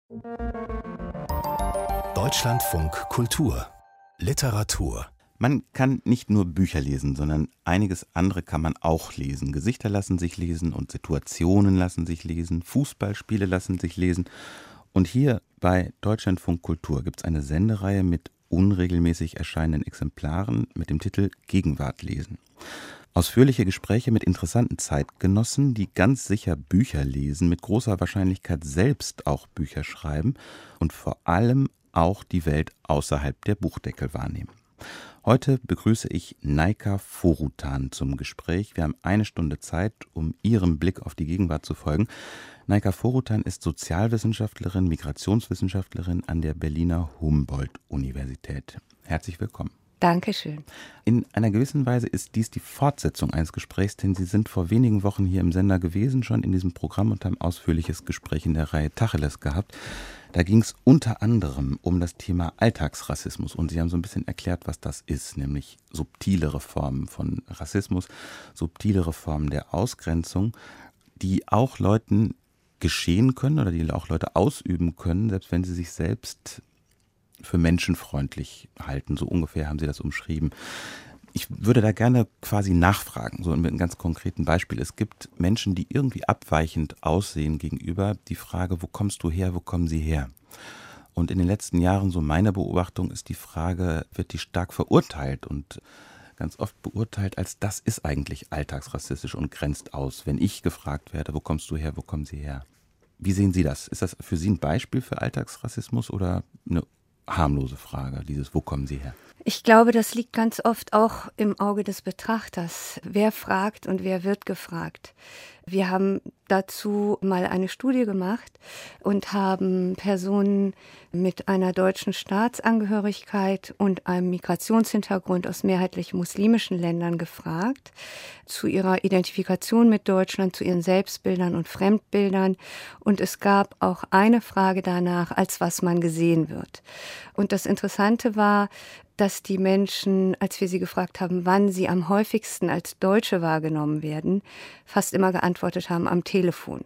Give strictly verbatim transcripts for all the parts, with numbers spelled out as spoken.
Deutschlandfunk Kultur Literatur. Man kann nicht nur Bücher lesen, sondern einiges andere kann man auch lesen. Gesichter lassen sich lesen und Situationen lassen sich lesen, Fußballspiele lassen sich lesen. Und hier bei Deutschlandfunk Kultur gibt es eine Sendereihe mit unregelmäßig erscheinenden Exemplaren mit dem Titel Gegenwart lesen. Ausführliche Gespräche mit interessanten Zeitgenossen, die ganz sicher Bücher lesen, mit großer Wahrscheinlichkeit selbst auch Bücher schreiben und vor allem auch die Welt außerhalb der Buchdeckel wahrnehmen. Heute begrüße ich Naika Foroutan zum Gespräch. Wir haben eine Stunde Zeit, um ihrem Blick auf die Gegenwart zu folgen. Naika Foroutan ist Sozialwissenschaftlerin, Migrationswissenschaftlerin an der Berliner Humboldt-Universität. Herzlich willkommen. Dankeschön. In einer gewissen Weise ist dies die Fortsetzung eines Gesprächs, denn Sie sind vor wenigen Wochen hier im Sender gewesen, schon in diesem Programm, und haben ausführliches Gespräch in der Reihe Tacheles gehabt. Da ging es unter anderem um das Thema Alltagsrassismus und Sie haben so ein bisschen erklärt, was das ist, nämlich subtilere Formen von Rassismus, subtilere Formen der Ausgrenzung, die auch Leuten geschehen können oder die auch Leute ausüben können, selbst wenn sie sich selbst für menschenfreundlich halten. So ungefähr haben Sie das umschrieben. Ich würde da gerne quasi nachfragen, so mit einem ganz konkreten Beispiel. Es gibt Menschen, die irgendwie abweichend aussehen gegenüber. Die Frage, wo kommst du her, wo kommen sie her? Und in den letzten Jahren, so meine Beobachtung, ist die Frage, wird die stark verurteilt und ganz oft beurteilt als, das ist eigentlich alltagsrassistisch und grenzt aus. Wenn ich gefragt werde, wo kommst du her, wo kommen sie her? Wie sehen Sie das? Ist das für Sie ein Beispiel für Alltagsrassismus oder eine harmlose Frage, dieses wo kommen Sie her? Ich glaube, das liegt ganz oft auch im Auge des Betrachters. Wer fragt und wer wird gefragt? Wir haben dazu mal eine Studie gemacht und haben Personen mit einer deutschen Staatsangehörigkeit und einem Migrationshintergrund aus mehrheitlich muslimischen Ländern gefragt, zu ihrer Identifikation mit Deutschland, zu ihren Selbstbildern und Fremdbildern. Und es gab auch eine Frage danach, als was man gesehen wird. Und das Interessante war, dass die Menschen, als wir sie gefragt haben, wann sie am häufigsten als Deutsche wahrgenommen werden, fast immer geantwortet haben, am Telefon.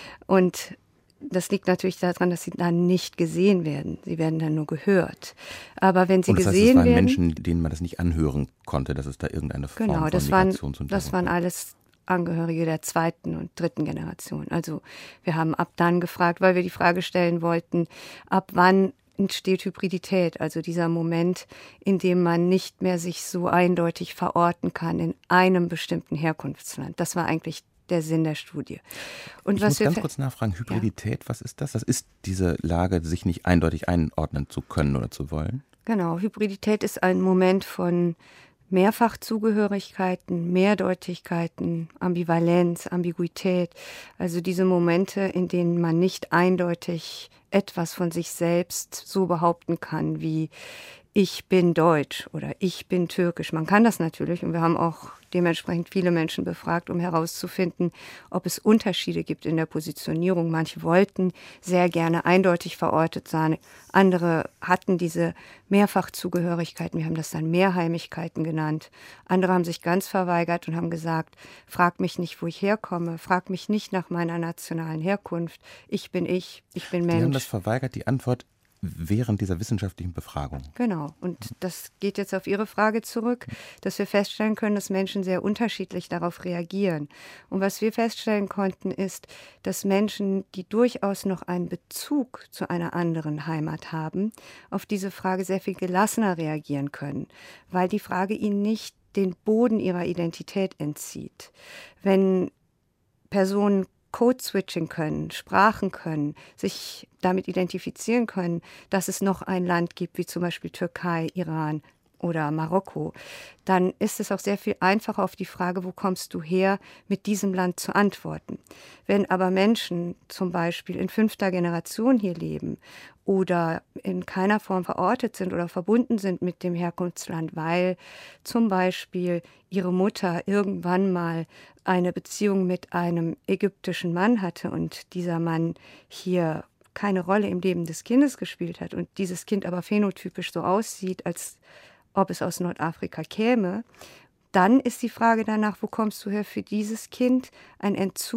Und das liegt natürlich daran, dass sie dann nicht gesehen werden. Sie werden dann nur gehört. Aber wenn sie Und das heißt, gesehen es waren werden, Menschen, denen man das nicht anhören konnte, dass es da irgendeine Form genau, von das waren, Migrationsuntergrund das waren alles Angehörige der zweiten und dritten Generation. Also wir haben ab dann gefragt, weil wir die Frage stellen wollten, ab wann entsteht Hybridität, also dieser Moment, in dem man nicht mehr sich so eindeutig verorten kann in einem bestimmten Herkunftsland. Das war eigentlich der Sinn der Studie. Und ich was muss wir ganz fe- kurz nachfragen, Hybridität, Ja. was ist das? Das ist diese Lage, sich nicht eindeutig einordnen zu können oder zu wollen? Genau, Hybridität ist ein Moment von Mehrfachzugehörigkeiten, Mehrdeutigkeiten, Ambivalenz, Ambiguität, also diese Momente, in denen man nicht eindeutig etwas von sich selbst so behaupten kann wie ich bin deutsch oder ich bin türkisch. Man kann das natürlich und wir haben auch dementsprechend viele Menschen befragt, um herauszufinden, ob es Unterschiede gibt in der Positionierung. Manche wollten sehr gerne eindeutig verortet sein, andere hatten diese Mehrfachzugehörigkeiten, wir haben das dann Mehrheimigkeiten genannt. Andere haben sich ganz verweigert und haben gesagt, frag mich nicht, wo ich herkomme, frag mich nicht nach meiner nationalen Herkunft, ich bin ich, ich bin Mensch. Die haben das verweigert, die Antwort während dieser wissenschaftlichen Befragung. Genau. Und das geht jetzt auf Ihre Frage zurück, dass wir feststellen können, dass Menschen sehr unterschiedlich darauf reagieren. Und was wir feststellen konnten, ist, dass Menschen, die durchaus noch einen Bezug zu einer anderen Heimat haben, auf diese Frage sehr viel gelassener reagieren können, weil die Frage ihnen nicht den Boden ihrer Identität entzieht. Wenn Personen Code-Switching können, Sprachen können, sich damit identifizieren können, dass es noch ein Land gibt, wie zum Beispiel Türkei, Iran oder Marokko, dann ist es auch sehr viel einfacher, auf die Frage, wo kommst du her, mit diesem Land zu antworten. Wenn aber Menschen zum Beispiel in fünfter Generation hier leben oder in keiner Form verortet sind oder verbunden sind mit dem Herkunftsland, weil zum Beispiel ihre Mutter irgendwann mal eine Beziehung mit einem ägyptischen Mann hatte und dieser Mann hier keine Rolle im Leben des Kindes gespielt hat und dieses Kind aber phänotypisch so aussieht, als ob es aus Nordafrika käme, dann ist die Frage danach, wo kommst du her, für dieses Kind ein Entzug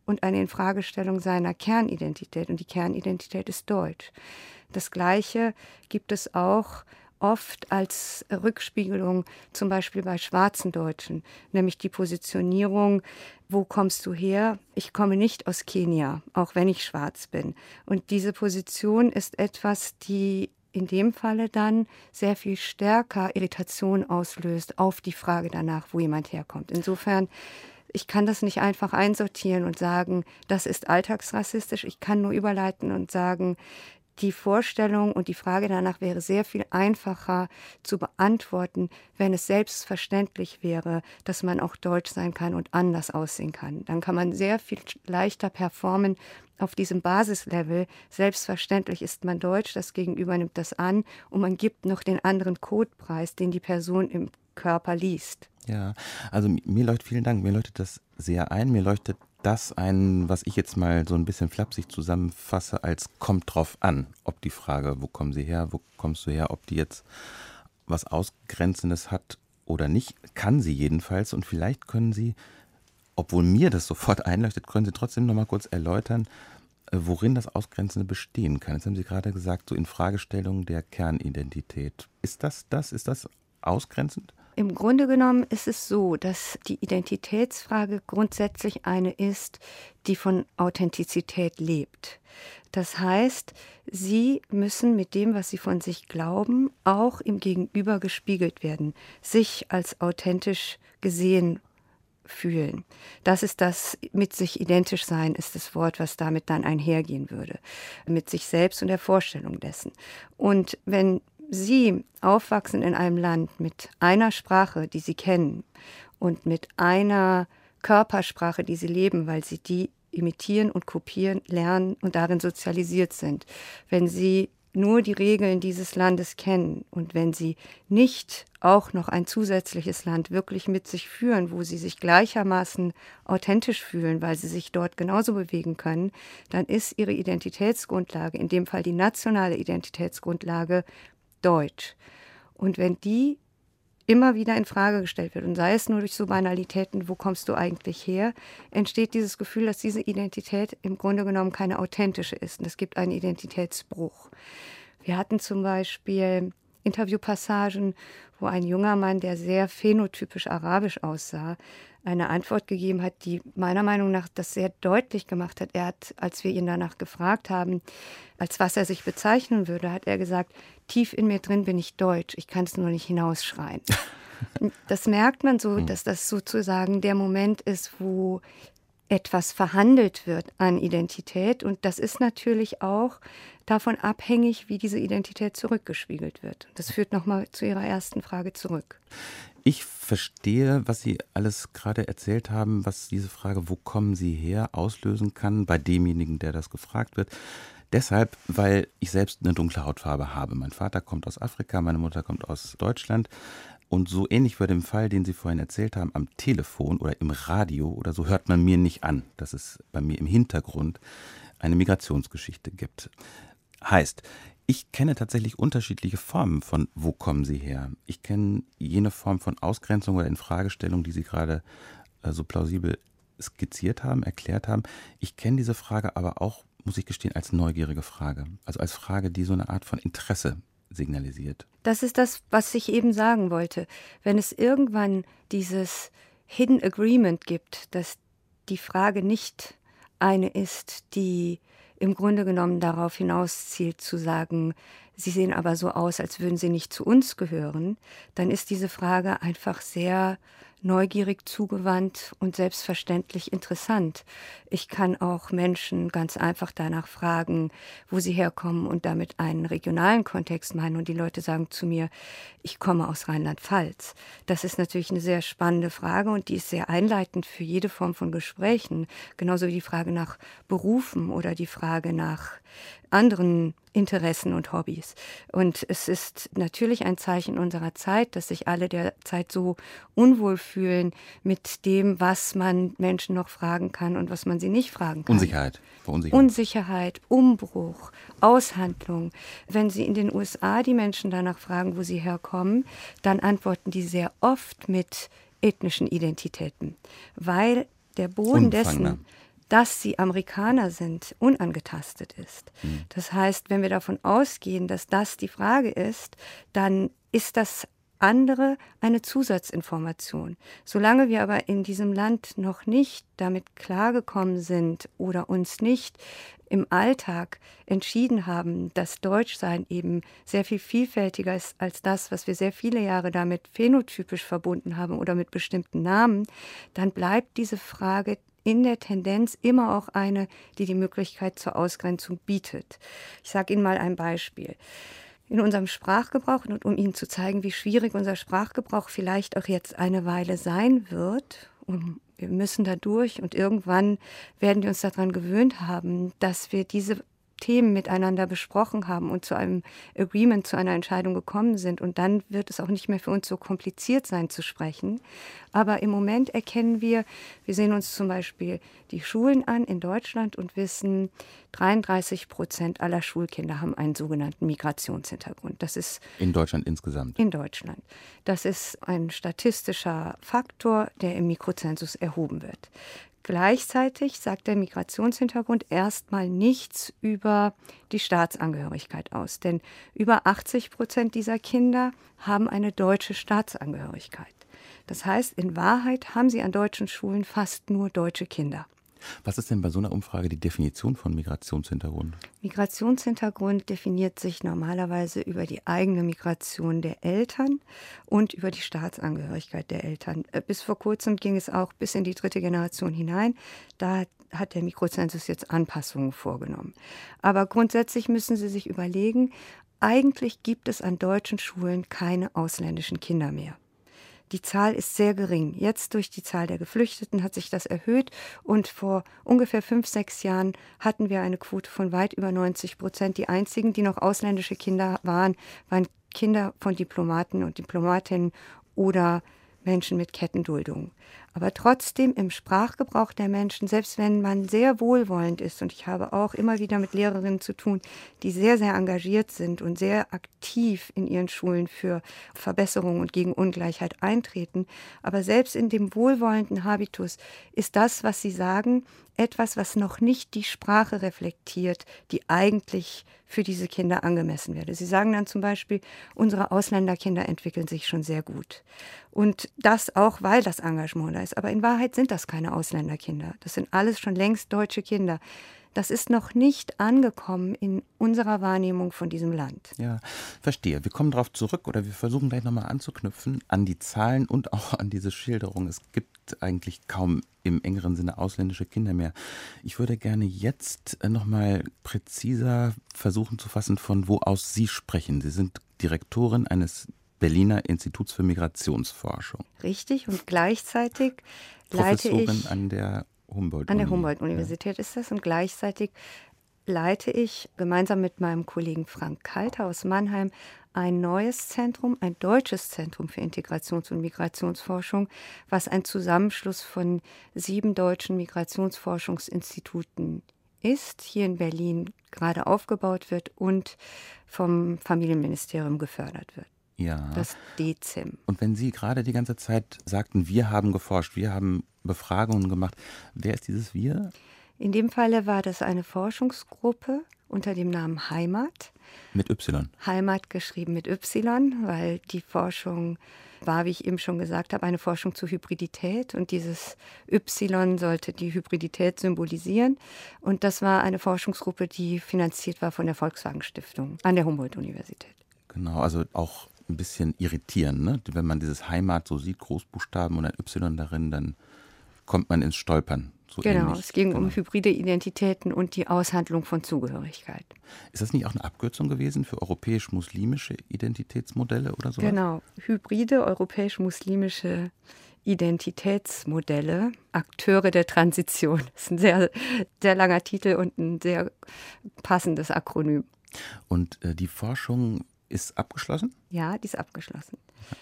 und eine Infragestellung seiner Kernidentität. Und die Kernidentität ist deutsch. Das Gleiche gibt es auch oft als Rückspiegelung, zum Beispiel bei schwarzen Deutschen, nämlich die Positionierung, wo kommst du her? Ich komme nicht aus Kenia, auch wenn ich schwarz bin. Und diese Position ist etwas, die in dem Falle dann sehr viel stärker Irritation auslöst auf die Frage danach, wo jemand herkommt. Insofern, ich kann das nicht einfach einsortieren und sagen, das ist alltagsrassistisch. Ich kann nur überleiten und sagen, die Vorstellung und die Frage danach wäre sehr viel einfacher zu beantworten, wenn es selbstverständlich wäre, dass man auch deutsch sein kann und anders aussehen kann. Dann kann man sehr viel leichter performen auf diesem Basislevel. Selbstverständlich ist man deutsch, das Gegenüber nimmt das an und man gibt noch den anderen Codepreis, den die Person im Körper liest. Ja, also mir leuchtet, vielen Dank, mir leuchtet das sehr ein, mir leuchtet das ein, was ich jetzt mal so ein bisschen flapsig zusammenfasse, als kommt drauf an, ob die Frage, wo kommen Sie her, wo kommst du her, ob die jetzt was Ausgrenzendes hat oder nicht, kann sie jedenfalls. Und vielleicht können Sie, obwohl mir das sofort einleuchtet, können Sie trotzdem noch mal kurz erläutern, worin das Ausgrenzende bestehen kann. Jetzt haben Sie gerade gesagt, so in Fragestellung der Kernidentität. Ist das das? Ist das ausgrenzend? Im Grunde genommen ist es so, dass die Identitätsfrage grundsätzlich eine ist, die von Authentizität lebt. Das heißt, Sie müssen mit dem, was Sie von sich glauben, auch im Gegenüber gespiegelt werden, sich als authentisch gesehen fühlen. Das ist das, mit sich identisch sein, ist das Wort, was damit dann einhergehen würde. Mit sich selbst und der Vorstellung dessen. Und wenn Sie aufwachsen in einem Land mit einer Sprache, die Sie kennen, und mit einer Körpersprache, die Sie leben, weil Sie die imitieren und kopieren, lernen und darin sozialisiert sind. Wenn Sie nur die Regeln dieses Landes kennen und wenn Sie nicht auch noch ein zusätzliches Land wirklich mit sich führen, wo Sie sich gleichermaßen authentisch fühlen, weil Sie sich dort genauso bewegen können, dann ist Ihre Identitätsgrundlage, in dem Fall die nationale Identitätsgrundlage, Deutsch. Und wenn die immer wieder in Frage gestellt wird, und sei es nur durch so Banalitäten, wo kommst du eigentlich her, entsteht dieses Gefühl, dass diese Identität im Grunde genommen keine authentische ist. Und es gibt einen Identitätsbruch. Wir hatten zum Beispiel Interviewpassagen, wo ein junger Mann, der sehr phänotypisch arabisch aussah, eine Antwort gegeben hat, die meiner Meinung nach das sehr deutlich gemacht hat. Er hat, als wir ihn danach gefragt haben, als was er sich bezeichnen würde, hat er gesagt, tief in mir drin bin ich deutsch, ich kann es nur nicht hinausschreien. Das merkt man so, dass das sozusagen der Moment ist, wo etwas verhandelt wird an Identität. Und das ist natürlich auch davon abhängig, wie diese Identität zurückgespiegelt wird. Das führt nochmal zu Ihrer ersten Frage zurück. Ich verstehe, was Sie alles gerade erzählt haben, was diese Frage, wo kommen Sie her, auslösen kann bei demjenigen, der das gefragt wird. Deshalb, weil ich selbst eine dunkle Hautfarbe habe. Mein Vater kommt aus Afrika, meine Mutter kommt aus Deutschland. Und so ähnlich wie dem Fall, den Sie vorhin erzählt haben, am Telefon oder im Radio oder so, hört man mir nicht an, dass es bei mir im Hintergrund eine Migrationsgeschichte gibt. Heißt, ich kenne tatsächlich unterschiedliche Formen von wo kommen Sie her. Ich kenne jene Form von Ausgrenzung oder Infragestellung, die Sie gerade äh, so plausibel skizziert haben, erklärt haben. Ich kenne diese Frage aber auch, muss ich gestehen, als neugierige Frage. Also als Frage, die so eine Art von Interesse signalisiert. Das ist das, was ich eben sagen wollte. Wenn es irgendwann dieses Hidden Agreement gibt, dass die Frage nicht eine ist, die im Grunde genommen darauf hinauszielt, zu sagen, Sie sehen aber so aus, als würden Sie nicht zu uns gehören, dann ist diese Frage einfach sehr neugierig zugewandt und selbstverständlich interessant. Ich kann auch Menschen ganz einfach danach fragen, wo sie herkommen und damit einen regionalen Kontext meinen. Und die Leute sagen zu mir, ich komme aus Rheinland-Pfalz. Das ist natürlich eine sehr spannende Frage und die ist sehr einleitend für jede Form von Gesprächen. Genauso wie die Frage nach Berufen oder die Frage nach anderen Interessen und Hobbys. Und es ist natürlich ein Zeichen unserer Zeit, dass sich alle derzeit so unwohl fühlen mit dem, was man Menschen noch fragen kann und was man sie nicht fragen kann. Unsicherheit. Verunsicherung. Unsicherheit, Umbruch, Aushandlung. Wenn Sie in den U S A die Menschen danach fragen, wo sie herkommen, dann antworten die sehr oft mit ethnischen Identitäten, weil der Boden dessen, dass sie Amerikaner sind, unangetastet ist. Mhm. Das heißt, wenn wir davon ausgehen, dass das die Frage ist, dann ist das andere eine Zusatzinformation. Solange wir aber in diesem Land noch nicht damit klargekommen sind oder uns nicht im Alltag entschieden haben, dass Deutschsein eben sehr viel vielfältiger ist als das, was wir sehr viele Jahre damit phänotypisch verbunden haben oder mit bestimmten Namen, dann bleibt diese Frage in der Tendenz immer auch eine, die die Möglichkeit zur Ausgrenzung bietet. Ich sage Ihnen mal ein Beispiel. In unserem Sprachgebrauch, und um Ihnen zu zeigen, wie schwierig unser Sprachgebrauch vielleicht auch jetzt eine Weile sein wird, und wir müssen da durch und irgendwann werden wir uns daran gewöhnt haben, dass wir diese Themen miteinander besprochen haben und zu einem Agreement, zu einer Entscheidung gekommen sind. Und dann wird es auch nicht mehr für uns so kompliziert sein zu sprechen. Aber im Moment erkennen wir, wir sehen uns zum Beispiel die Schulen an in Deutschland und wissen, dreiunddreißig Prozent aller Schulkinder haben einen sogenannten Migrationshintergrund. Das ist in Deutschland insgesamt? In Deutschland. Das ist ein statistischer Faktor, der im Mikrozensus erhoben wird. Gleichzeitig sagt der Migrationshintergrund erstmal nichts über die Staatsangehörigkeit aus. Denn über achtzig Prozent dieser Kinder haben eine deutsche Staatsangehörigkeit. Das heißt, in Wahrheit haben sie an deutschen Schulen fast nur deutsche Kinder. Was ist denn bei so einer Umfrage die Definition von Migrationshintergrund? Migrationshintergrund definiert sich normalerweise über die eigene Migration der Eltern und über die Staatsangehörigkeit der Eltern. Bis vor kurzem ging es auch bis in die dritte Generation hinein. Da hat der Mikrozensus jetzt Anpassungen vorgenommen. Aber grundsätzlich müssen Sie sich überlegen, eigentlich gibt es an deutschen Schulen keine ausländischen Kinder mehr. Die Zahl ist sehr gering. Jetzt durch die Zahl der Geflüchteten hat sich das erhöht und vor ungefähr fünf, sechs Jahren hatten wir eine Quote von weit über neunzig Prozent. Die einzigen, die noch ausländische Kinder waren, waren Kinder von Diplomaten und Diplomatinnen oder Menschen mit Kettenduldung. Aber trotzdem im Sprachgebrauch der Menschen, selbst wenn man sehr wohlwollend ist, und ich habe auch immer wieder mit Lehrerinnen zu tun, die sehr, sehr engagiert sind und sehr aktiv in ihren Schulen für Verbesserung und gegen Ungleichheit eintreten, aber selbst in dem wohlwollenden Habitus ist das, was sie sagen, etwas, was noch nicht die Sprache reflektiert, die eigentlich für diese Kinder angemessen wäre. Sie sagen dann zum Beispiel, unsere Ausländerkinder entwickeln sich schon sehr gut. Und das auch, weil das Engagement da ist. Aber in Wahrheit sind das keine Ausländerkinder. Das sind alles schon längst deutsche Kinder. Das ist noch nicht angekommen in unserer Wahrnehmung von diesem Land. Ja, verstehe. Wir kommen darauf zurück oder wir versuchen gleich nochmal anzuknüpfen an die Zahlen und auch an diese Schilderung. Es gibt eigentlich kaum im engeren Sinne ausländische Kinder mehr. Ich würde gerne jetzt nochmal präziser versuchen zu fassen, von wo aus Sie sprechen. Sie sind Direktorin eines Berliner Instituts für Migrationsforschung. Richtig, und gleichzeitig leite ich... Professorin an der Humboldt An der Humboldt-Universität ja. ist das, und gleichzeitig leite ich gemeinsam mit meinem Kollegen Frank Kalter aus Mannheim ein neues Zentrum, ein deutsches Zentrum für Integrations- und Migrationsforschung, was ein Zusammenschluss von sieben deutschen Migrationsforschungsinstituten ist, hier in Berlin gerade aufgebaut wird und vom Familienministerium gefördert wird. Ja. Das D E Z I M. Und wenn Sie gerade die ganze Zeit sagten, wir haben geforscht, wir haben Befragungen gemacht, wer ist dieses Wir? In dem Falle war das eine Forschungsgruppe unter dem Namen Heimat. Mit Y. Heimat geschrieben mit Y, weil die Forschung war, wie ich eben schon gesagt habe, eine Forschung zur Hybridität. Und dieses Y sollte die Hybridität symbolisieren. Und das war eine Forschungsgruppe, die finanziert war von der Volkswagen Stiftung an der Humboldt-Universität. Genau, also auch ein bisschen irritierend, ne? Wenn man dieses Heimat so sieht, Großbuchstaben und ein Y darin, dann kommt man ins Stolpern. So genau, ähnlich. Es ging genau. um hybride Identitäten und die Aushandlung von Zugehörigkeit. Ist das nicht auch eine Abkürzung gewesen für europäisch-muslimische Identitätsmodelle oder so? Genau, hybride europäisch-muslimische Identitätsmodelle, Akteure der Transition. Das ist ein sehr, sehr langer Titel und ein sehr passendes Akronym. Und äh, die Forschung ist abgeschlossen? Ja, die ist abgeschlossen.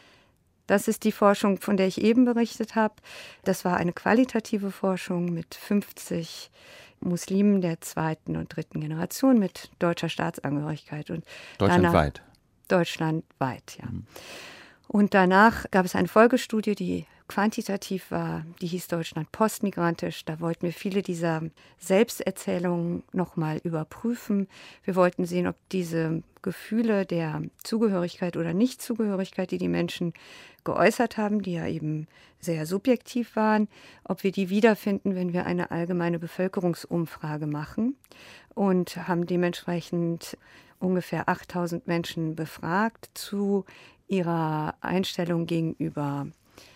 Das ist die Forschung, von der ich eben berichtet habe. Das war eine qualitative Forschung mit fünfzig Muslimen der zweiten und dritten Generation mit deutscher Staatsangehörigkeit. Und deutschlandweit? Danach, deutschlandweit, ja. Mhm. Und danach gab es eine Folgestudie, die Quantitativ war, die hieß Deutschland postmigrantisch. Da wollten wir viele dieser Selbsterzählungen nochmal überprüfen. Wir wollten sehen, ob diese Gefühle der Zugehörigkeit oder Nichtzugehörigkeit, die die Menschen geäußert haben, die ja eben sehr subjektiv waren, ob wir die wiederfinden, wenn wir eine allgemeine Bevölkerungsumfrage machen, und haben dementsprechend ungefähr achttausend Menschen befragt zu ihrer Einstellung gegenüber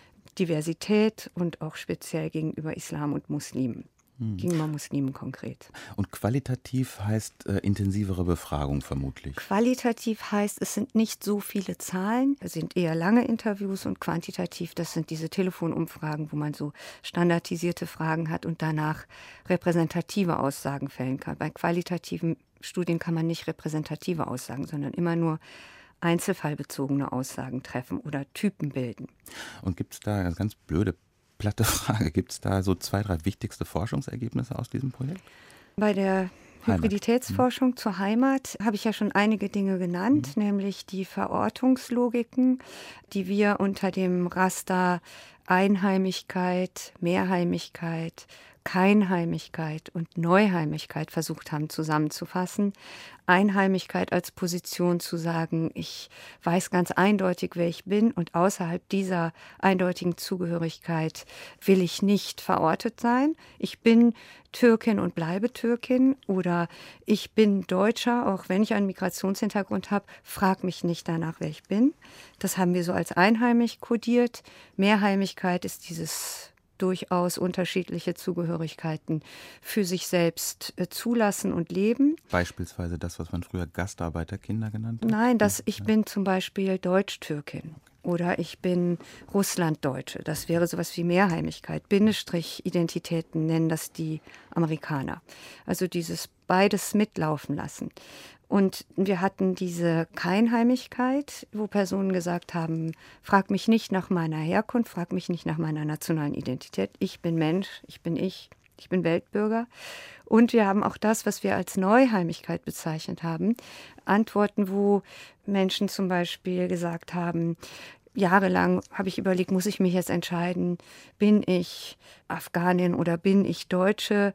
Diversität und auch speziell gegenüber Islam und Muslimen. Hm. Gegenüber Muslimen konkret. Und qualitativ heißt äh, intensivere Befragung vermutlich? Qualitativ heißt, es sind nicht so viele Zahlen, es sind eher lange Interviews, und quantitativ, das sind diese Telefonumfragen, wo man so standardisierte Fragen hat und danach repräsentative Aussagen fällen kann. Bei qualitativen Studien kann man nicht repräsentative Aussagen, sondern immer nur einzelfallbezogene Aussagen treffen oder Typen bilden. Und gibt es da eine ganz blöde, platte Frage, gibt es da so zwei, drei wichtigste Forschungsergebnisse aus diesem Projekt? Bei der Hybriditätsforschung hm. zur Heimat habe ich ja schon einige Dinge genannt, hm. nämlich die Verortungslogiken, die wir unter dem Raster Einheimigkeit, Mehrheimigkeit, Keinheimigkeit und Neuheimigkeit versucht haben zusammenzufassen. Einheimigkeit als Position zu sagen, ich weiß ganz eindeutig, wer ich bin, und außerhalb dieser eindeutigen Zugehörigkeit will ich nicht verortet sein. Ich bin Türkin und bleibe Türkin, oder ich bin Deutscher, auch wenn ich einen Migrationshintergrund habe, frag mich nicht danach, wer ich bin. Das haben wir so als einheimisch kodiert. Mehrheimigkeit ist dieses durchaus unterschiedliche Zugehörigkeiten für sich selbst äh, zulassen und leben. Beispielsweise das, was man früher Gastarbeiterkinder genannt hat? Nein, das, ich bin zum Beispiel Deutsch-Türkin oder ich bin Russlanddeutsche. Das wäre sowas wie Mehrheimigkeit. Bindestrich-Identitäten nennen das die Amerikaner. Also dieses beides mitlaufen lassen. Und wir hatten diese Keinheimigkeit, wo Personen gesagt haben, frag mich nicht nach meiner Herkunft, frag mich nicht nach meiner nationalen Identität. Ich bin Mensch, ich bin ich, ich bin Weltbürger. Und wir haben auch das, was wir als Neuheimigkeit bezeichnet haben, Antworten, wo Menschen zum Beispiel gesagt haben, jahrelang habe ich überlegt, muss ich mich jetzt entscheiden, bin ich Afghanin oder bin ich Deutsche?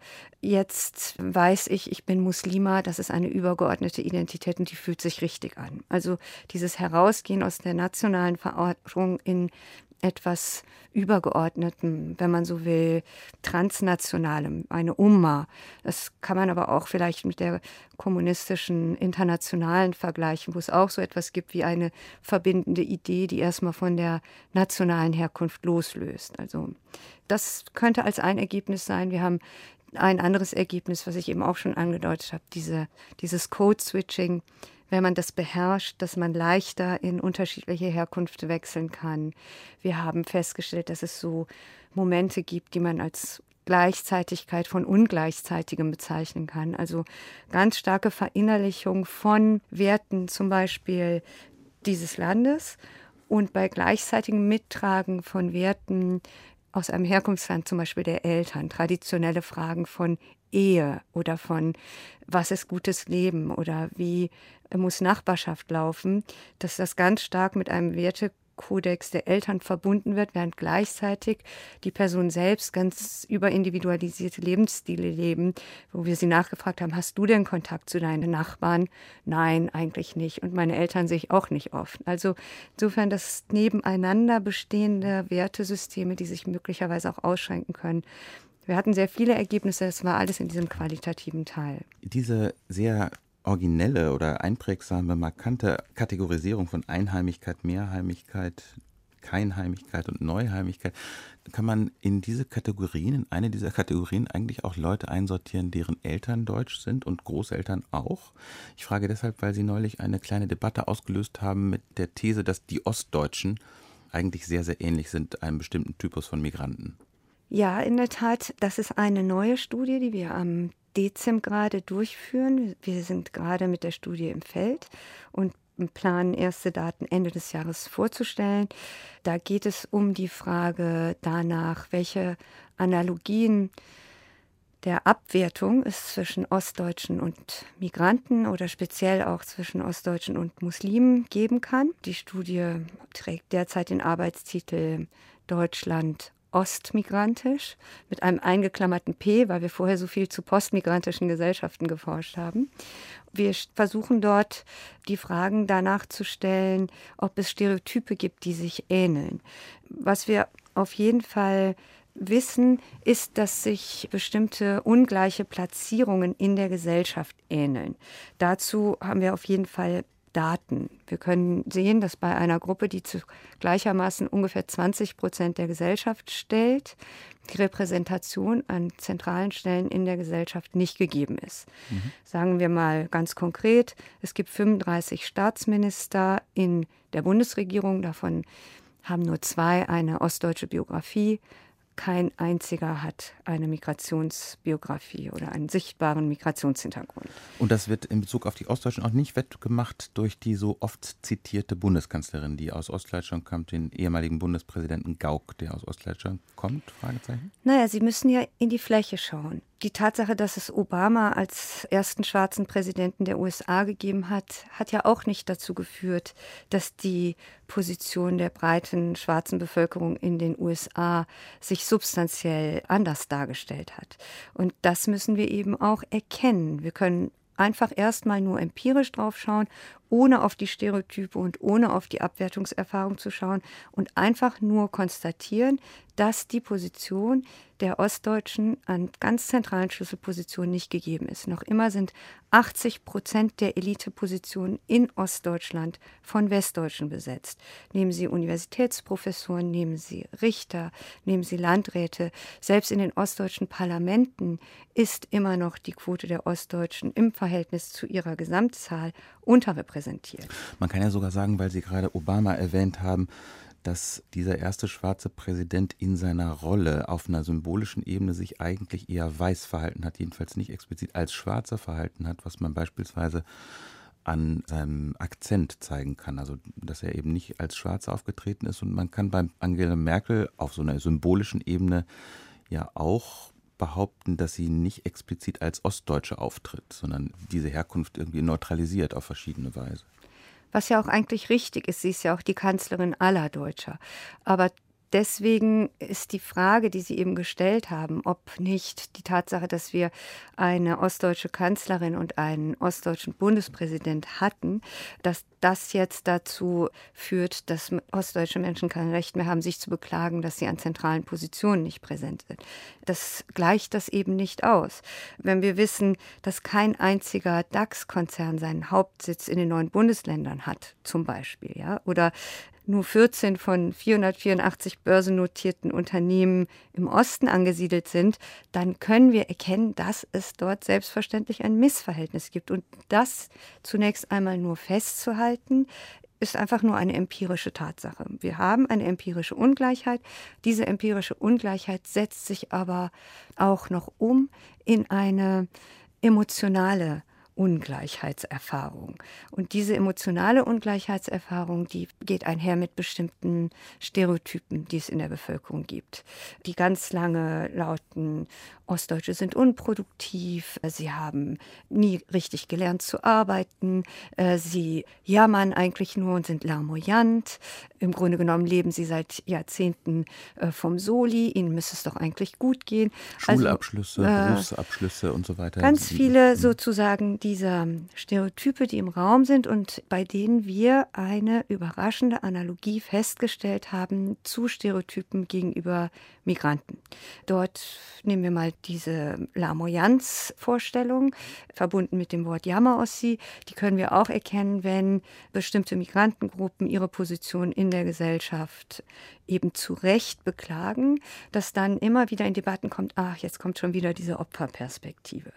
Jetzt weiß ich, ich bin Muslima, das ist eine übergeordnete Identität und die fühlt sich richtig an. Also dieses Herausgehen aus der nationalen Verortung in etwas Übergeordnetem, wenn man so will, Transnationalem, eine Umma. Das kann man aber auch vielleicht mit der kommunistischen Internationalen vergleichen, wo es auch so etwas gibt wie eine verbindende Idee, die erstmal von der nationalen Herkunft loslöst. Also das könnte als ein Ergebnis sein. Wir haben ein anderes Ergebnis, was ich eben auch schon angedeutet habe, diese, dieses Code-Switching, wenn man das beherrscht, dass man leichter in unterschiedliche Herkünfte wechseln kann. Wir haben festgestellt, dass es so Momente gibt, die man als Gleichzeitigkeit von Ungleichzeitigem bezeichnen kann. Also ganz starke Verinnerlichung von Werten zum Beispiel dieses Landes und bei gleichzeitigem Mittragen von Werten aus einem Herkunftsland, zum Beispiel der Eltern, traditionelle Fragen von Ehe oder von was ist gutes Leben oder wie muss Nachbarschaft laufen, dass das ganz stark mit einem Wertekodex der Eltern verbunden wird, während gleichzeitig die Person selbst ganz überindividualisierte Lebensstile leben, wo wir sie nachgefragt haben, hast du denn Kontakt zu deinen Nachbarn? Nein, eigentlich nicht. Und meine Eltern sehe ich auch nicht oft. Also insofern das nebeneinander bestehende Wertesysteme, die sich möglicherweise auch ausschränken können. Wir hatten sehr viele Ergebnisse, das war alles in diesem qualitativen Teil. Diese sehr originelle oder einprägsame, markante Kategorisierung von Einheimigkeit, Mehrheimigkeit, Keinheimigkeit und Neuheimigkeit, kann man in diese Kategorien, in eine dieser Kategorien eigentlich auch Leute einsortieren, deren Eltern deutsch sind und Großeltern auch? Ich frage deshalb, weil Sie neulich eine kleine Debatte ausgelöst haben mit der These, dass die Ostdeutschen eigentlich sehr, sehr ähnlich sind einem bestimmten Typus von Migranten. Ja, in der Tat, das ist eine neue Studie, die wir am Dezim gerade durchführen. Wir sind gerade mit der Studie im Feld und planen, erste Daten Ende des Jahres vorzustellen. Da geht es um die Frage danach, welche Analogien der Abwertung es zwischen Ostdeutschen und Migranten oder speziell auch zwischen Ostdeutschen und Muslimen geben kann. Die Studie trägt derzeit den Arbeitstitel Deutschland ostmigrantisch, mit einem eingeklammerten P, weil wir vorher so viel zu postmigrantischen Gesellschaften geforscht haben. Wir versuchen dort die Fragen danach zu stellen, ob es Stereotype gibt, die sich ähneln. Was wir auf jeden Fall wissen, ist, dass sich bestimmte ungleiche Platzierungen in der Gesellschaft ähneln. Dazu haben wir auf jeden Fall Daten. Wir können sehen, dass bei einer Gruppe, die zu gleichermaßen ungefähr zwanzig Prozent der Gesellschaft stellt, die Repräsentation an zentralen Stellen in der Gesellschaft nicht gegeben ist. Mhm. Sagen wir mal ganz konkret, es gibt fünfunddreißig Staatsminister in der Bundesregierung, davon haben nur zwei eine ostdeutsche Biografie. Kein einziger hat eine Migrationsbiografie oder einen sichtbaren Migrationshintergrund. Und das wird in Bezug auf die Ostdeutschen auch nicht wettgemacht durch die so oft zitierte Bundeskanzlerin, die aus Ostdeutschland kommt, den ehemaligen Bundespräsidenten Gauck, der aus Ostdeutschland kommt? Fragezeichen. Naja, Sie müssen ja in die Fläche schauen. Die Tatsache, dass es Obama als ersten schwarzen Präsidenten der U S A gegeben hat, hat ja auch nicht dazu geführt, dass die Position der breiten schwarzen Bevölkerung in den U S A sich substanziell anders dargestellt hat. Und das müssen wir eben auch erkennen. Wir können einfach erstmal nur empirisch drauf schauen, ohne auf die Stereotype und ohne auf die Abwertungserfahrung zu schauen und einfach nur konstatieren, dass die Position der Ostdeutschen an ganz zentralen Schlüsselpositionen nicht gegeben ist. Noch immer sind achtzig Prozent der Elitepositionen in Ostdeutschland von Westdeutschen besetzt. Nehmen Sie Universitätsprofessoren, nehmen Sie Richter, nehmen Sie Landräte. Selbst in den ostdeutschen Parlamenten ist immer noch die Quote der Ostdeutschen im Verhältnis zu ihrer Gesamtzahl unterrepräsentiert. Man kann ja sogar sagen, weil Sie gerade Obama erwähnt haben, dass dieser erste schwarze Präsident in seiner Rolle auf einer symbolischen Ebene sich eigentlich eher weiß verhalten hat, jedenfalls nicht explizit als Schwarzer verhalten hat, was man beispielsweise an seinem Akzent zeigen kann, also dass er eben nicht als Schwarzer aufgetreten ist. Und man kann bei Angela Merkel auf so einer symbolischen Ebene ja auch behaupten, dass sie nicht explizit als Ostdeutsche auftritt, sondern diese Herkunft irgendwie neutralisiert auf verschiedene Weise. Was ja auch eigentlich richtig ist, sie ist ja auch die Kanzlerin aller Deutscher. Aber deswegen ist die Frage, die Sie eben gestellt haben, ob nicht die Tatsache, dass wir eine ostdeutsche Kanzlerin und einen ostdeutschen Bundespräsident hatten, dass das jetzt dazu führt, dass ostdeutsche Menschen kein Recht mehr haben, sich zu beklagen, dass sie an zentralen Positionen nicht präsent sind. Das gleicht das eben nicht aus. Wenn wir wissen, dass kein einziger DAX-Konzern seinen Hauptsitz in den neuen Bundesländern hat, zum Beispiel, ja, oder nur vierzehn von vierhundertvierundachtzig börsennotierten Unternehmen im Osten angesiedelt sind, dann können wir erkennen, dass es dort selbstverständlich ein Missverhältnis gibt. Und das zunächst einmal nur festzuhalten, ist einfach nur eine empirische Tatsache. Wir haben eine empirische Ungleichheit. Diese empirische Ungleichheit setzt sich aber auch noch um in eine emotionale Ungleichheitserfahrung. Und diese emotionale Ungleichheitserfahrung, die geht einher mit bestimmten Stereotypen, die es in der Bevölkerung gibt. Die ganz lange lauten, Ostdeutsche sind unproduktiv, sie haben nie richtig gelernt zu arbeiten, sie jammern eigentlich nur und sind larmoyant. Im Grunde genommen leben sie seit Jahrzehnten vom Soli, ihnen müsste es doch eigentlich gut gehen. Schulabschlüsse, also, äh, Berufsabschlüsse und so weiter. Ganz viele sozusagen dieser Stereotype, die im Raum sind und bei denen wir eine überraschende Analogie festgestellt haben zu Stereotypen gegenüber Migranten. Dort nehmen wir mal diese Larmoyanz-Vorstellung, verbunden mit dem Wort Jammerossi. Die können wir auch erkennen, wenn bestimmte Migrantengruppen ihre Position in der Gesellschaft eben zu Recht beklagen, dass dann immer wieder in Debatten kommt, ach, jetzt kommt schon wieder diese Opferperspektive.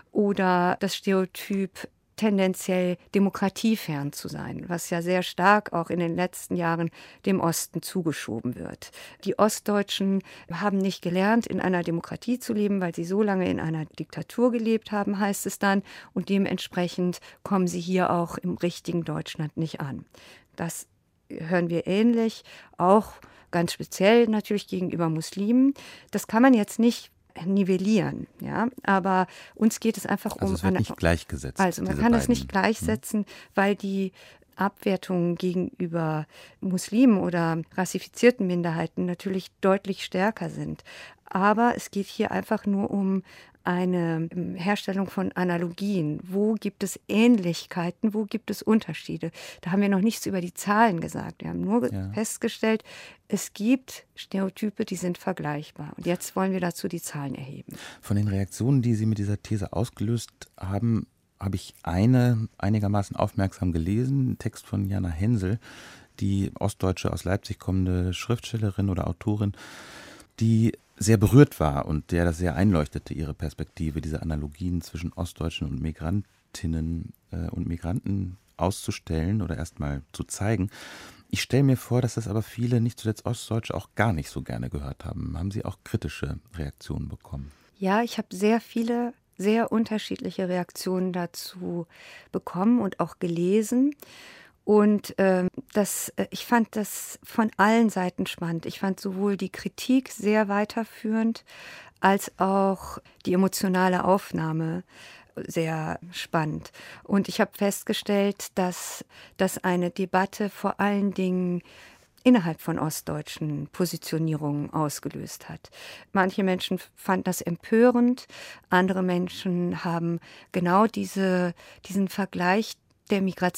Oder das Stereotyp, tendenziell demokratiefern zu sein, was ja sehr stark auch in den letzten Jahren dem Osten zugeschoben wird. Die Ostdeutschen haben nicht gelernt, in einer Demokratie zu leben, weil sie so lange in einer Diktatur gelebt haben, heißt es dann, und dementsprechend kommen sie hier auch im richtigen Deutschland nicht an. Das hören wir ähnlich, auch ganz speziell natürlich gegenüber Muslimen. Das kann man jetzt nicht nivellieren, ja, aber uns geht es einfach also um... es wird eine, nicht gleichgesetzt. Also man kann beiden. das nicht gleichsetzen, weil die Abwertungen gegenüber Muslimen oder rassifizierten Minderheiten natürlich deutlich stärker sind. Aber es geht hier einfach nur um eine Herstellung von Analogien. Wo gibt es Ähnlichkeiten, wo gibt es Unterschiede? Da haben wir noch nichts über die Zahlen gesagt. Wir haben nur ja. festgestellt, es gibt Stereotype, die sind vergleichbar. Und jetzt wollen wir dazu die Zahlen erheben. Von den Reaktionen, die Sie mit dieser These ausgelöst haben, habe ich eine einigermaßen aufmerksam gelesen, einen Text von Jana Hensel, die ostdeutsche, aus Leipzig kommende Schriftstellerin oder Autorin, die sehr berührt war und der das sehr einleuchtete, ihre Perspektive, diese Analogien zwischen Ostdeutschen und Migrantinnen äh, und Migranten auszustellen oder erstmal zu zeigen. Ich stelle mir vor, dass das aber viele, nicht zuletzt Ostdeutsche, auch gar nicht so gerne gehört haben. Haben Sie auch kritische Reaktionen bekommen? Ja, ich habe sehr viele, sehr unterschiedliche Reaktionen dazu bekommen und auch gelesen. Und ähm, das, ich fand das von allen Seiten spannend. Ich fand sowohl die Kritik sehr weiterführend, als auch die emotionale Aufnahme sehr spannend. Und ich habe festgestellt, dass das eine Debatte vor allen Dingen innerhalb von ostdeutschen Positionierungen ausgelöst hat. Manche Menschen fanden das empörend, andere Menschen haben genau diese, diesen Vergleich der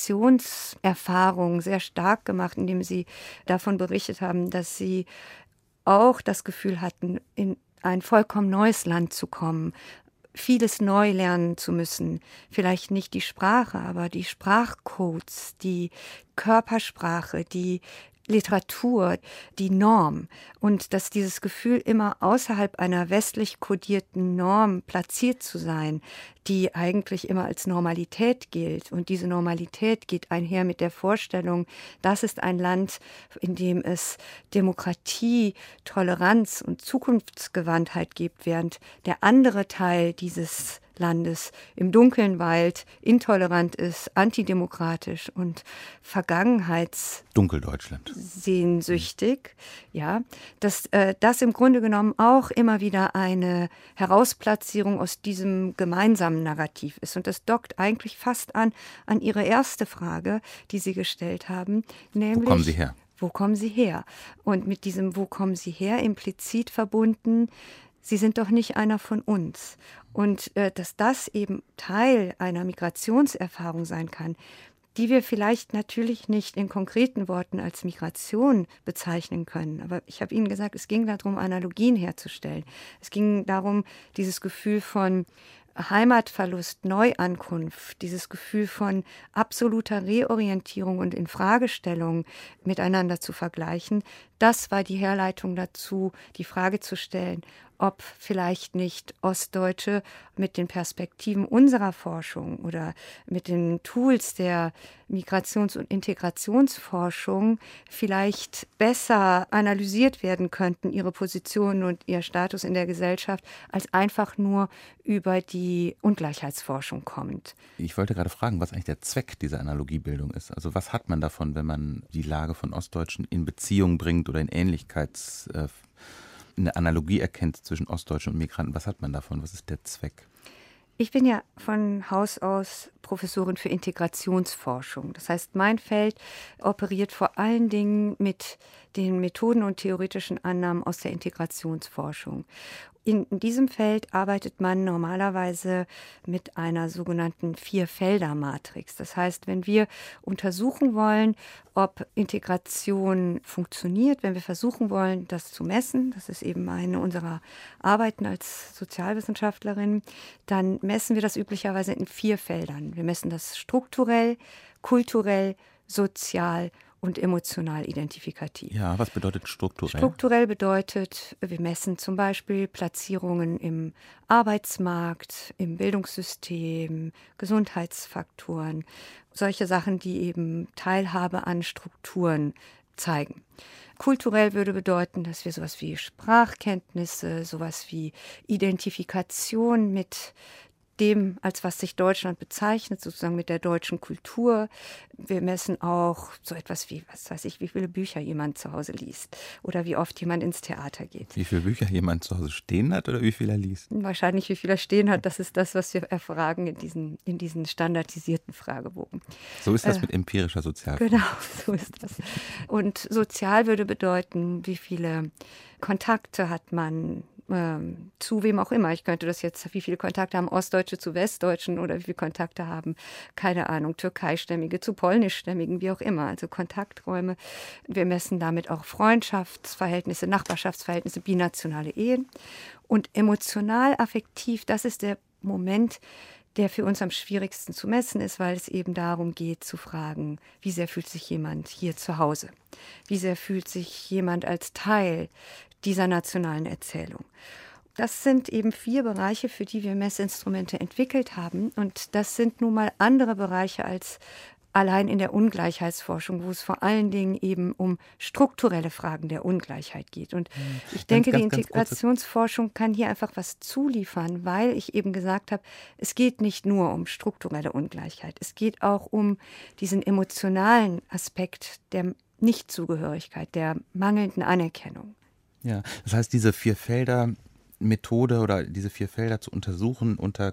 Migrationserfahrung sehr stark gemacht, indem sie davon berichtet haben, dass sie auch das Gefühl hatten, in ein vollkommen neues Land zu kommen, vieles neu lernen zu müssen. Vielleicht nicht die Sprache, aber die Sprachcodes, die Körpersprache, die Literatur, die Norm. Und dass dieses Gefühl, immer außerhalb einer westlich kodierten Norm platziert zu sein, die eigentlich immer als Normalität gilt. Und diese Normalität geht einher mit der Vorstellung, das ist ein Land, in dem es Demokratie, Toleranz und Zukunftsgewandtheit gibt, während der andere Teil dieses Landes im dunklen Wald intolerant ist, antidemokratisch und Vergangenheits Dunkeldeutschland sehnsüchtig, ja, dass äh, das im Grunde genommen auch immer wieder eine Herausplatzierung aus diesem gemeinsamen Narrativ ist. Und das dockt eigentlich fast an an Ihre erste Frage, die Sie gestellt haben, nämlich: Wo kommen Sie her? Wo kommen Sie her? Und mit diesem Wo kommen Sie her implizit verbunden: Sie sind doch nicht einer von uns. Und äh, dass das eben Teil einer Migrationserfahrung sein kann, die wir vielleicht natürlich nicht in konkreten Worten als Migration bezeichnen können. Aber ich habe Ihnen gesagt, es ging darum, Analogien herzustellen. Es ging darum, dieses Gefühl von Heimatverlust, Neuankunft, dieses Gefühl von absoluter Reorientierung und Infragestellung miteinander zu vergleichen. Das war die Herleitung dazu, die Frage zu stellen, ob vielleicht nicht Ostdeutsche mit den Perspektiven unserer Forschung oder mit den Tools der Migrations- und Integrationsforschung vielleicht besser analysiert werden könnten, ihre Positionen und ihr Status in der Gesellschaft, als einfach nur über die Ungleichheitsforschung kommend. Ich wollte gerade fragen, was eigentlich der Zweck dieser Analogiebildung ist. Also was hat man davon, wenn man die Lage von Ostdeutschen in Beziehung bringt oder in Ähnlichkeits, äh, eine Analogie erkennt zwischen Ostdeutschen und Migranten? Was hat man davon? Was ist der Zweck? Ich bin ja von Haus aus Professorin für Integrationsforschung. Das heißt, mein Feld operiert vor allen Dingen mit den Methoden und theoretischen Annahmen aus der Integrationsforschung. In diesem Feld arbeitet man normalerweise mit einer sogenannten Vier-Felder-Matrix. Das heißt, wenn wir untersuchen wollen, ob Integration funktioniert, wenn wir versuchen wollen, das zu messen, das ist eben eine unserer Arbeiten als Sozialwissenschaftlerin, dann messen wir das üblicherweise in vier Feldern. Wir messen das strukturell, kulturell, sozial und emotional identifikativ. Ja, was bedeutet strukturell? Strukturell bedeutet, wir messen zum Beispiel Platzierungen im Arbeitsmarkt, im Bildungssystem, Gesundheitsfaktoren, solche Sachen, die eben Teilhabe an Strukturen zeigen. Kulturell würde bedeuten, dass wir sowas wie Sprachkenntnisse, sowas wie Identifikation mit dem, als was sich Deutschland bezeichnet, sozusagen mit der deutschen Kultur. Wir messen auch so etwas wie, was weiß ich, wie viele Bücher jemand zu Hause liest oder wie oft jemand ins Theater geht. Wie viele Bücher jemand zu Hause stehen hat oder wie viel er liest? Wahrscheinlich, wie viel er stehen hat, das ist das, was wir erfragen in diesen, in diesen standardisierten Fragebogen. So ist das äh, mit empirischer Sozialforschung. Genau, so ist das. Und sozial würde bedeuten, wie viele Kontakte hat man, Ähm, zu wem auch immer. Ich könnte das jetzt, wie viele Kontakte haben Ostdeutsche zu Westdeutschen oder wie viele Kontakte haben, keine Ahnung, Türkeistämmige zu Polnischstämmigen, wie auch immer. Also Kontakträume. Wir messen damit auch Freundschaftsverhältnisse, Nachbarschaftsverhältnisse, binationale Ehen. Und emotional, affektiv, das ist der Moment, der für uns am schwierigsten zu messen ist, weil es eben darum geht zu fragen, wie sehr fühlt sich jemand hier zu Hause? Wie sehr fühlt sich jemand als Teil dieser nationalen Erzählung? Das sind eben vier Bereiche, für die wir Messinstrumente entwickelt haben. Und das sind nun mal andere Bereiche als allein in der Ungleichheitsforschung, wo es vor allen Dingen eben um strukturelle Fragen der Ungleichheit geht. Und ich denke, ganz, die ganz Integrationsforschung kann hier einfach was zuliefern, weil ich eben gesagt habe, es geht nicht nur um strukturelle Ungleichheit. Es geht auch um diesen emotionalen Aspekt der Nichtzugehörigkeit, der mangelnden Anerkennung. Ja, das heißt, diese vier Felder Methode oder diese vier Felder zu untersuchen unter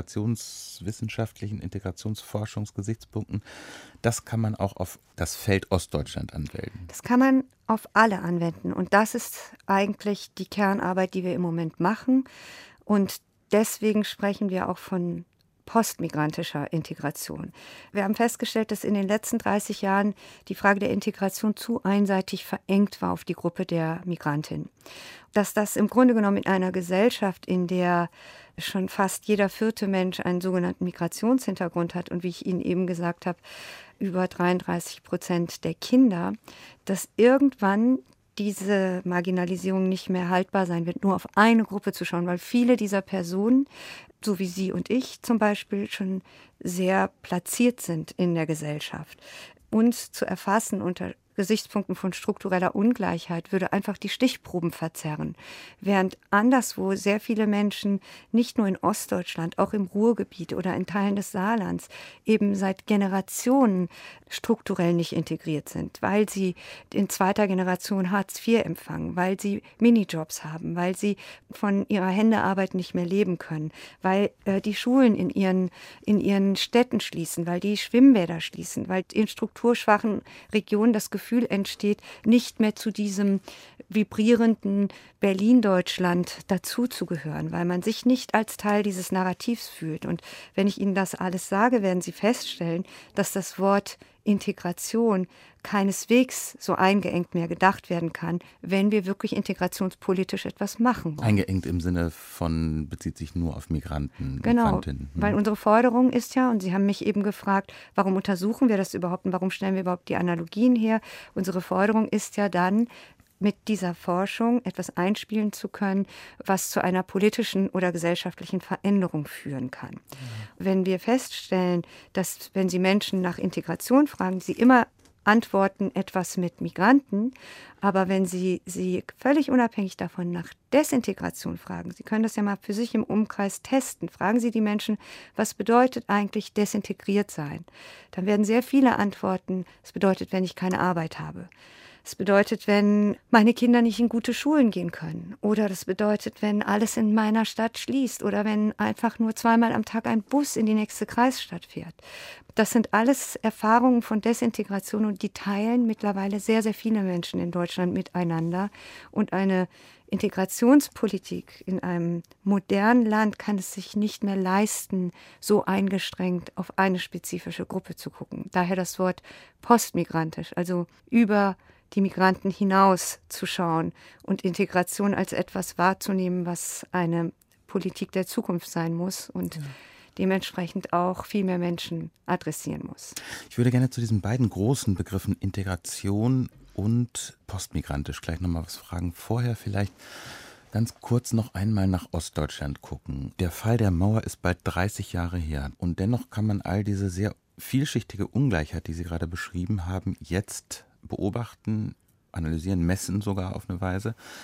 integrationswissenschaftlichen, Integrationsforschungsgesichtspunkten, das kann man auch auf das Feld Ostdeutschland anwenden. Das kann man auf alle anwenden und das ist eigentlich die Kernarbeit, die wir im Moment machen und deswegen sprechen wir auch von postmigrantischer Integration. Wir haben festgestellt, dass in den letzten dreißig Jahren die Frage der Integration zu einseitig verengt war auf die Gruppe der Migrantinnen. Dass das im Grunde genommen in einer Gesellschaft, in der schon fast jeder vierte Mensch einen sogenannten Migrationshintergrund hat und wie ich Ihnen eben gesagt habe, über dreiunddreißig Prozent der Kinder, dass irgendwann diese Marginalisierung nicht mehr haltbar sein wird, nur auf eine Gruppe zu schauen, weil viele dieser Personen, so wie Sie und ich zum Beispiel, schon sehr platziert sind in der Gesellschaft. Uns zu erfassen unter Gesichtspunkten von struktureller Ungleichheit würde einfach die Stichproben verzerren. Während anderswo sehr viele Menschen, nicht nur in Ostdeutschland, auch im Ruhrgebiet oder in Teilen des Saarlands, eben seit Generationen strukturell nicht integriert sind, weil sie in zweiter Generation Hartz vier empfangen, weil sie Minijobs haben, weil sie von ihrer Händearbeit nicht mehr leben können, weil äh, die Schulen in ihren, in ihren Städten schließen, weil die Schwimmbäder schließen, weil in strukturschwachen Regionen das Gefühl entsteht, nicht mehr zu diesem vibrierenden Berlin-Deutschland dazuzugehören, weil man sich nicht als Teil dieses Narrativs fühlt. Und wenn ich Ihnen das alles sage, werden Sie feststellen, dass das Wort Integration keineswegs so eingeengt mehr gedacht werden kann, wenn wir wirklich integrationspolitisch etwas machen wollen. Eingeengt im Sinne von, bezieht sich nur auf Migranten, genau, Migrantinnen. Weil unsere Forderung ist ja, und Sie haben mich eben gefragt, warum untersuchen wir das überhaupt und warum stellen wir überhaupt die Analogien her? Unsere Forderung ist ja dann, mit dieser Forschung etwas einspielen zu können, was zu einer politischen oder gesellschaftlichen Veränderung führen kann. Mhm. Wenn wir feststellen, dass, wenn Sie Menschen nach Integration fragen, sie immer antworten etwas mit Migranten, aber wenn Sie sie völlig unabhängig davon nach Desintegration fragen, Sie können das ja mal für sich im Umkreis testen, fragen Sie die Menschen, was bedeutet eigentlich desintegriert sein? Dann werden sehr viele antworten, es bedeutet, wenn ich keine Arbeit habe. Das bedeutet, wenn meine Kinder nicht in gute Schulen gehen können. Oder das bedeutet, wenn alles in meiner Stadt schließt. Oder wenn einfach nur zweimal am Tag ein Bus in die nächste Kreisstadt fährt. Das sind alles Erfahrungen von Desintegration und die teilen mittlerweile sehr, sehr viele Menschen in Deutschland miteinander. Und eine Integrationspolitik in einem modernen Land kann es sich nicht mehr leisten, so eingestrengt auf eine spezifische Gruppe zu gucken. Daher das Wort postmigrantisch, also über die Migranten hinaus zu schauen und Integration als etwas wahrzunehmen, was eine Politik der Zukunft sein muss und ja. dementsprechend auch viel mehr Menschen adressieren muss. Ich würde gerne zu diesen beiden großen Begriffen Integration und postmigrantisch gleich nochmal was fragen. Vorher vielleicht ganz kurz noch einmal nach Ostdeutschland gucken. Der Fall der Mauer ist bald dreißig Jahre her und dennoch kann man all diese sehr vielschichtige Ungleichheit, die Sie gerade beschrieben haben, jetzt beobachten, analysieren, messen sogar auf eine Weise.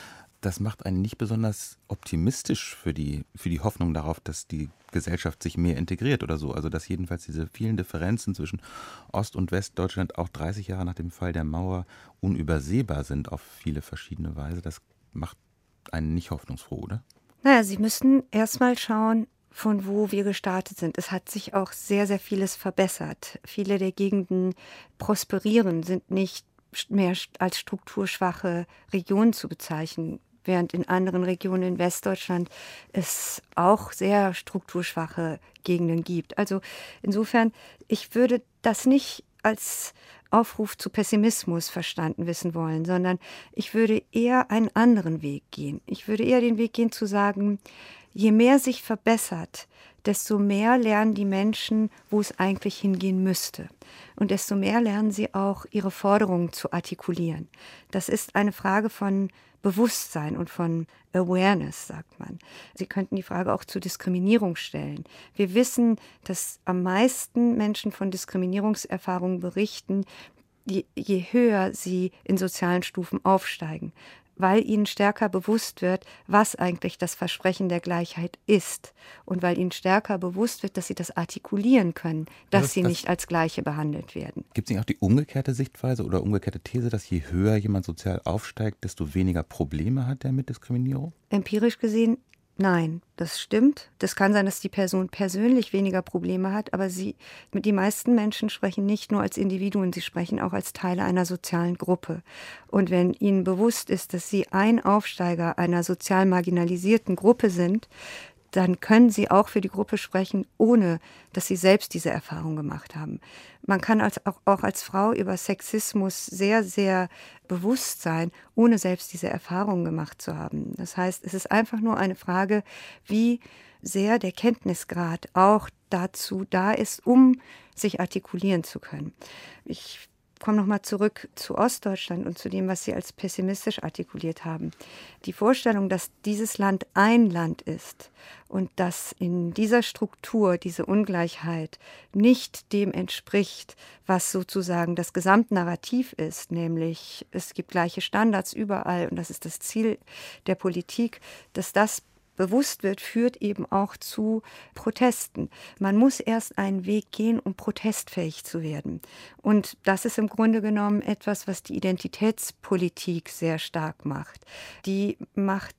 das macht einen nicht besonders optimistisch für die, für die Hoffnung darauf, dass die Gesellschaft sich mehr integriert oder so. Also dass jedenfalls diese vielen Differenzen zwischen Ost- und Westdeutschland auch dreißig Jahre nach dem Fall der Mauer unübersehbar sind auf viele verschiedene Weise. Das macht einen nicht hoffnungsfroh, oder? Naja, Sie müssen erst mal schauen, von wo wir gestartet sind. Es hat sich auch sehr, sehr vieles verbessert. Viele der Gegenden prosperieren, sind nicht mehr als strukturschwache Regionen zu bezeichnen, während in anderen Regionen in Westdeutschland es auch sehr strukturschwache Gegenden gibt. Also insofern, ich würde das nicht als Aufruf zu Pessimismus verstanden wissen wollen, sondern ich würde eher einen anderen Weg gehen. Ich würde eher den Weg gehen zu sagen, je mehr sich verbessert, desto mehr lernen die Menschen, wo es eigentlich hingehen müsste. Und desto mehr lernen sie auch, ihre Forderungen zu artikulieren. Das ist eine Frage von Bewusstsein und von Awareness, sagt man. Sie könnten die Frage auch zur Diskriminierung stellen. Wir wissen, dass am meisten Menschen von Diskriminierungserfahrungen berichten, je, je höher sie in sozialen Stufen aufsteigen, weil ihnen stärker bewusst wird, was eigentlich das Versprechen der Gleichheit ist und weil ihnen stärker bewusst wird, dass sie das artikulieren können, dass das, sie das nicht als Gleiche behandelt werden. Gibt es nicht auch die umgekehrte Sichtweise oder umgekehrte These, dass je höher jemand sozial aufsteigt, desto weniger Probleme hat er mit Diskriminierung? Empirisch gesehen, nein, das stimmt. Das kann sein, dass die Person persönlich weniger Probleme hat, aber sie, die meisten Menschen sprechen nicht nur als Individuen, sie sprechen auch als Teile einer sozialen Gruppe. Und wenn ihnen bewusst ist, dass sie ein Aufsteiger einer sozial marginalisierten Gruppe sind, dann können sie auch für die Gruppe sprechen, ohne dass sie selbst diese Erfahrung gemacht haben. Man kann als, auch, auch als Frau über Sexismus sehr, sehr bewusst sein, ohne selbst diese Erfahrung gemacht zu haben. Das heißt, es ist einfach nur eine Frage, wie sehr der Kenntnisgrad auch dazu da ist, um sich artikulieren zu können. Ich komme nochmal zurück zu Ostdeutschland und zu dem, was Sie als pessimistisch artikuliert haben. Die Vorstellung, dass dieses Land ein Land ist und dass in dieser Struktur diese Ungleichheit nicht dem entspricht, was sozusagen das Gesamtnarrativ ist, nämlich es gibt gleiche Standards überall und das ist das Ziel der Politik, dass das bewusst wird, führt eben auch zu Protesten. Man muss erst einen Weg gehen, um protestfähig zu werden. Und das ist im Grunde genommen etwas, was die Identitätspolitik sehr stark macht. Die macht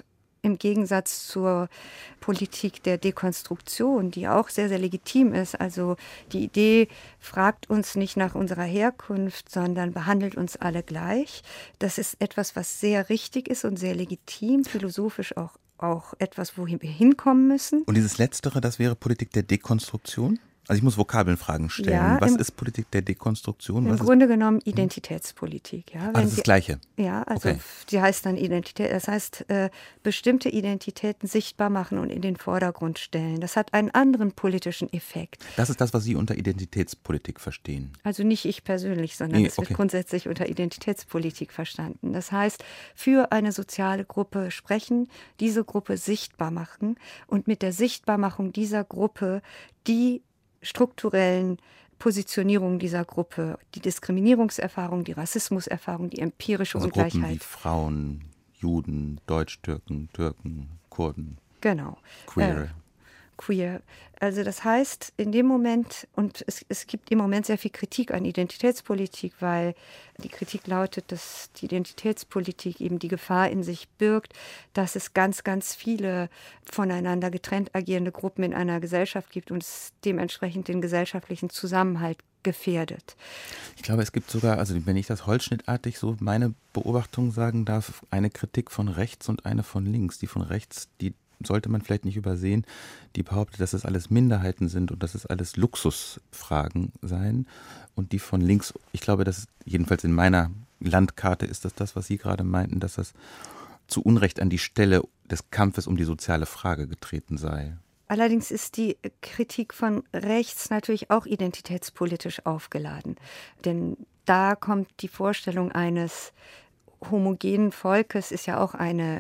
im Gegensatz zur Politik der Dekonstruktion, die auch sehr, sehr legitim ist. Also die Idee fragt uns nicht nach unserer Herkunft, sondern behandelt uns alle gleich. Das ist etwas, was sehr richtig ist und sehr legitim, philosophisch auch auch etwas, wohin wir hinkommen müssen. Und dieses Letztere, das wäre Politik der Dekonstruktion? Also ich muss Vokabelfragen stellen. Ja, Was im, ist Politik der Dekonstruktion? Im Was Grunde ist, genommen Identitätspolitik. Ja. Ah, das ist das Gleiche? Ja, also okay. Die heißt dann Identität. Das heißt, äh, bestimmte Identitäten sichtbar machen und in den Vordergrund stellen. Das hat einen anderen politischen Effekt. Das ist das, was Sie unter Identitätspolitik verstehen? Also nicht ich persönlich, sondern nee, es okay. wird grundsätzlich unter Identitätspolitik verstanden. Das heißt, für eine soziale Gruppe sprechen, diese Gruppe sichtbar machen und mit der Sichtbarmachung dieser Gruppe die strukturellen Positionierungen dieser Gruppe, die Diskriminierungserfahrung, die Rassismuserfahrung, die empirische also Ungleichheit. Gruppen wie Frauen, Juden, Deutsch-Türken, Türken, Kurden. Genau. Queer. Äh, queer. Also das heißt, in dem Moment, und es, es gibt im Moment sehr viel Kritik an Identitätspolitik, weil die Kritik lautet, dass die Identitätspolitik eben die Gefahr in sich birgt, dass es ganz, ganz viele voneinander getrennt agierende Gruppen in einer Gesellschaft gibt und es dementsprechend den gesellschaftlichen Zusammenhalt gefährdet. Ich glaube, es gibt sogar, also wenn ich das holzschnittartig so meine Beobachtung sagen darf, eine Kritik von rechts und eine von links. Die von rechts, die sollte man vielleicht nicht übersehen, die behauptet, dass es alles Minderheiten sind und dass es alles Luxusfragen seien. Und die von links, ich glaube, dass jedenfalls in meiner Landkarte ist das das, was Sie gerade meinten, dass das zu Unrecht an die Stelle des Kampfes um die soziale Frage getreten sei. Allerdings ist die Kritik von rechts natürlich auch identitätspolitisch aufgeladen. Denn da kommt die Vorstellung eines homogenen Volkes, ist ja auch eine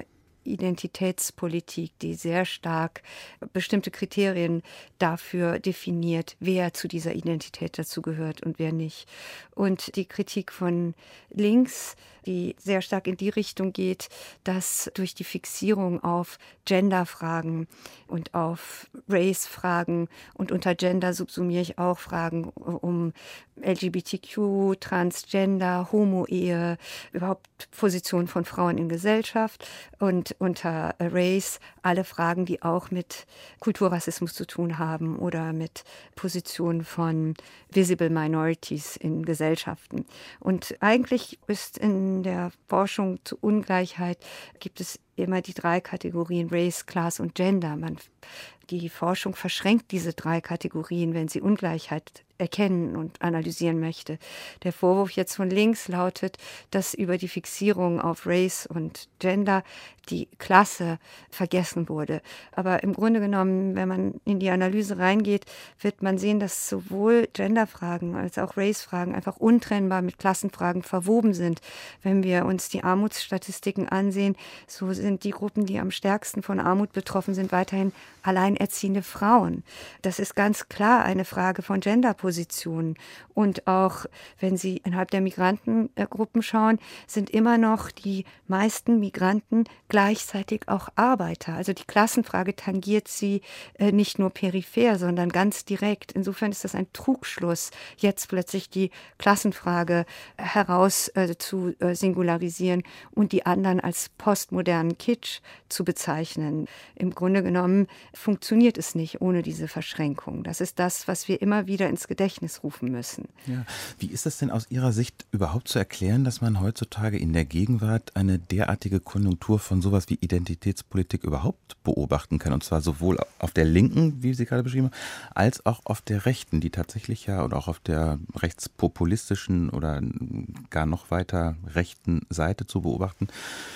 Identitätspolitik, die sehr stark bestimmte Kriterien dafür definiert, wer zu dieser Identität dazugehört und wer nicht. Und die Kritik von links, die sehr stark in die Richtung geht, dass durch die Fixierung auf Genderfragen und auf Race-Fragen, und unter Gender subsumiere ich auch Fragen um L G B T Q, Transgender, Homo-Ehe, überhaupt Position von Frauen in Gesellschaft, und unter Race alle Fragen, die auch mit Kulturrassismus zu tun haben oder mit Positionen von Visible Minorities in Gesellschaften. Und eigentlich ist in der Forschung zu Ungleichheit, gibt es immer die drei Kategorien Race, Class und Gender. Man, die Forschung verschränkt diese drei Kategorien, wenn sie Ungleichheit erkennen und analysieren möchte. Der Vorwurf jetzt von links lautet, dass über die Fixierung auf Race und Gender die Klasse vergessen wurde. Aber im Grunde genommen, wenn man in die Analyse reingeht, wird man sehen, dass sowohl Genderfragen als auch Race-Fragen einfach untrennbar mit Klassenfragen verwoben sind. Wenn wir uns die Armutsstatistiken ansehen, so sind die Gruppen, die am stärksten von Armut betroffen sind, weiterhin alleinerziehende Frauen. Das ist ganz klar eine Frage von Genderpositionen. Und auch wenn Sie innerhalb der Migrantengruppen schauen, sind immer noch die meisten Migranten gleichzeitig auch Arbeiter. Also die Klassenfrage tangiert sie äh, nicht nur peripher, sondern ganz direkt. Insofern ist das ein Trugschluss, jetzt plötzlich die Klassenfrage heraus äh, zu äh, singularisieren und die anderen als postmodernen Kitsch zu bezeichnen. Im Grunde genommen funktioniert es nicht ohne diese Verschränkung. Das ist das, was wir immer wieder ins Gedächtnis rufen müssen. Ja. Wie ist das denn aus Ihrer Sicht überhaupt zu erklären, dass man heutzutage in der Gegenwart eine derartige Konjunktur von sowas wie Identitätspolitik überhaupt beobachten kann? Und zwar sowohl auf der linken, wie Sie gerade beschrieben haben, als auch auf der rechten, die tatsächlich ja, oder auch auf der rechtspopulistischen oder gar noch weiter rechten Seite zu beobachten,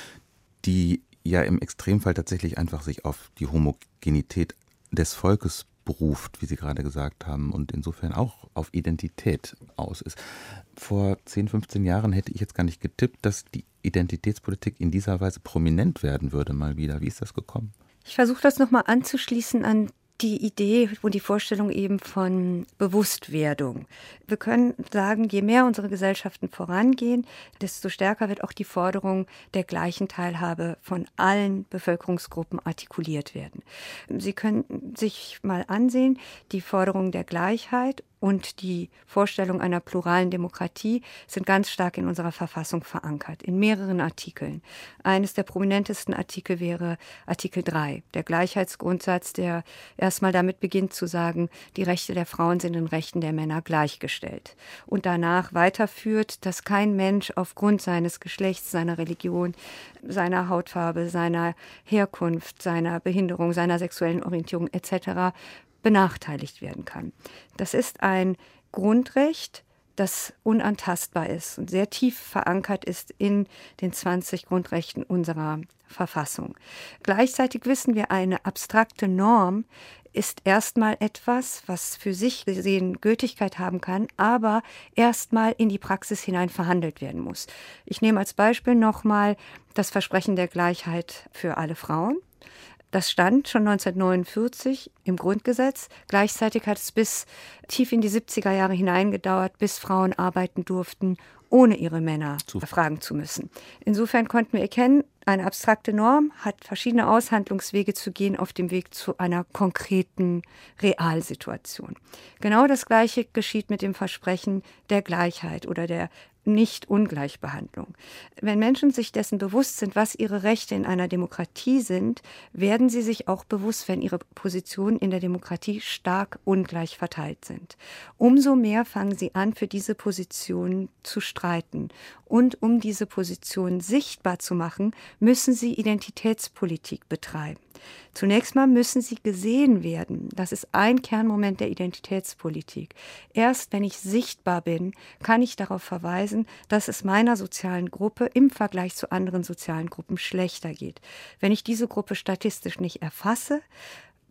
die ja im Extremfall tatsächlich einfach sich auf die Homogenität des Volkes beruft, wie Sie gerade gesagt haben, und insofern auch auf Identität aus ist. Vor zehn, fünfzehn Jahren hätte ich jetzt gar nicht getippt, dass die Identitätspolitik in dieser Weise prominent werden würde mal wieder. Wie ist das gekommen? Ich versuche das nochmal anzuschließen an die Idee und die Vorstellung eben von Bewusstwerdung. Wir können sagen, je mehr unsere Gesellschaften vorangehen, desto stärker wird auch die Forderung der gleichen Teilhabe von allen Bevölkerungsgruppen artikuliert werden. Sie können sich mal ansehen, die Forderung der Gleichheit und die Vorstellung einer pluralen Demokratie sind ganz stark in unserer Verfassung verankert, in mehreren Artikeln. Eines der prominentesten Artikel wäre Artikel drei, der Gleichheitsgrundsatz, der erstmal damit beginnt zu sagen, die Rechte der Frauen sind den Rechten der Männer gleichgestellt. Und danach weiterführt, dass kein Mensch aufgrund seines Geschlechts, seiner Religion, seiner Hautfarbe, seiner Herkunft, seiner Behinderung, seiner sexuellen Orientierung et cetera benachteiligt werden kann. Das ist ein Grundrecht, das unantastbar ist und sehr tief verankert ist in den zwanzig Grundrechten unserer Verfassung. Gleichzeitig wissen wir, eine abstrakte Norm ist erstmal etwas, was für sich gesehen Gültigkeit haben kann, aber erstmal in die Praxis hinein verhandelt werden muss. Ich nehme als Beispiel nochmal das Versprechen der Gleichheit für alle Frauen. Das stand schon neunzehnhundertneunundvierzig im Grundgesetz. Gleichzeitig hat es bis tief in die siebziger Jahre hineingedauert, bis Frauen arbeiten durften, ohne ihre Männer befragen zu müssen. Insofern konnten wir erkennen, eine abstrakte Norm hat verschiedene Aushandlungswege zu gehen auf dem Weg zu einer konkreten Realsituation. Genau das Gleiche geschieht mit dem Versprechen der Gleichheit oder der Nicht-Ungleichbehandlung. Wenn Menschen sich dessen bewusst sind, was ihre Rechte in einer Demokratie sind, werden sie sich auch bewusst, wenn ihre Positionen in der Demokratie stark ungleich verteilt sind. Umso mehr fangen sie an, für diese Positionen zu streiten. Und um diese Positionen sichtbar zu machen, müssen sie Identitätspolitik betreiben. Zunächst mal müssen sie gesehen werden. Das ist ein Kernmoment der Identitätspolitik. Erst wenn ich sichtbar bin, kann ich darauf verweisen, dass es meiner sozialen Gruppe im Vergleich zu anderen sozialen Gruppen schlechter geht. Wenn ich diese Gruppe statistisch nicht erfasse,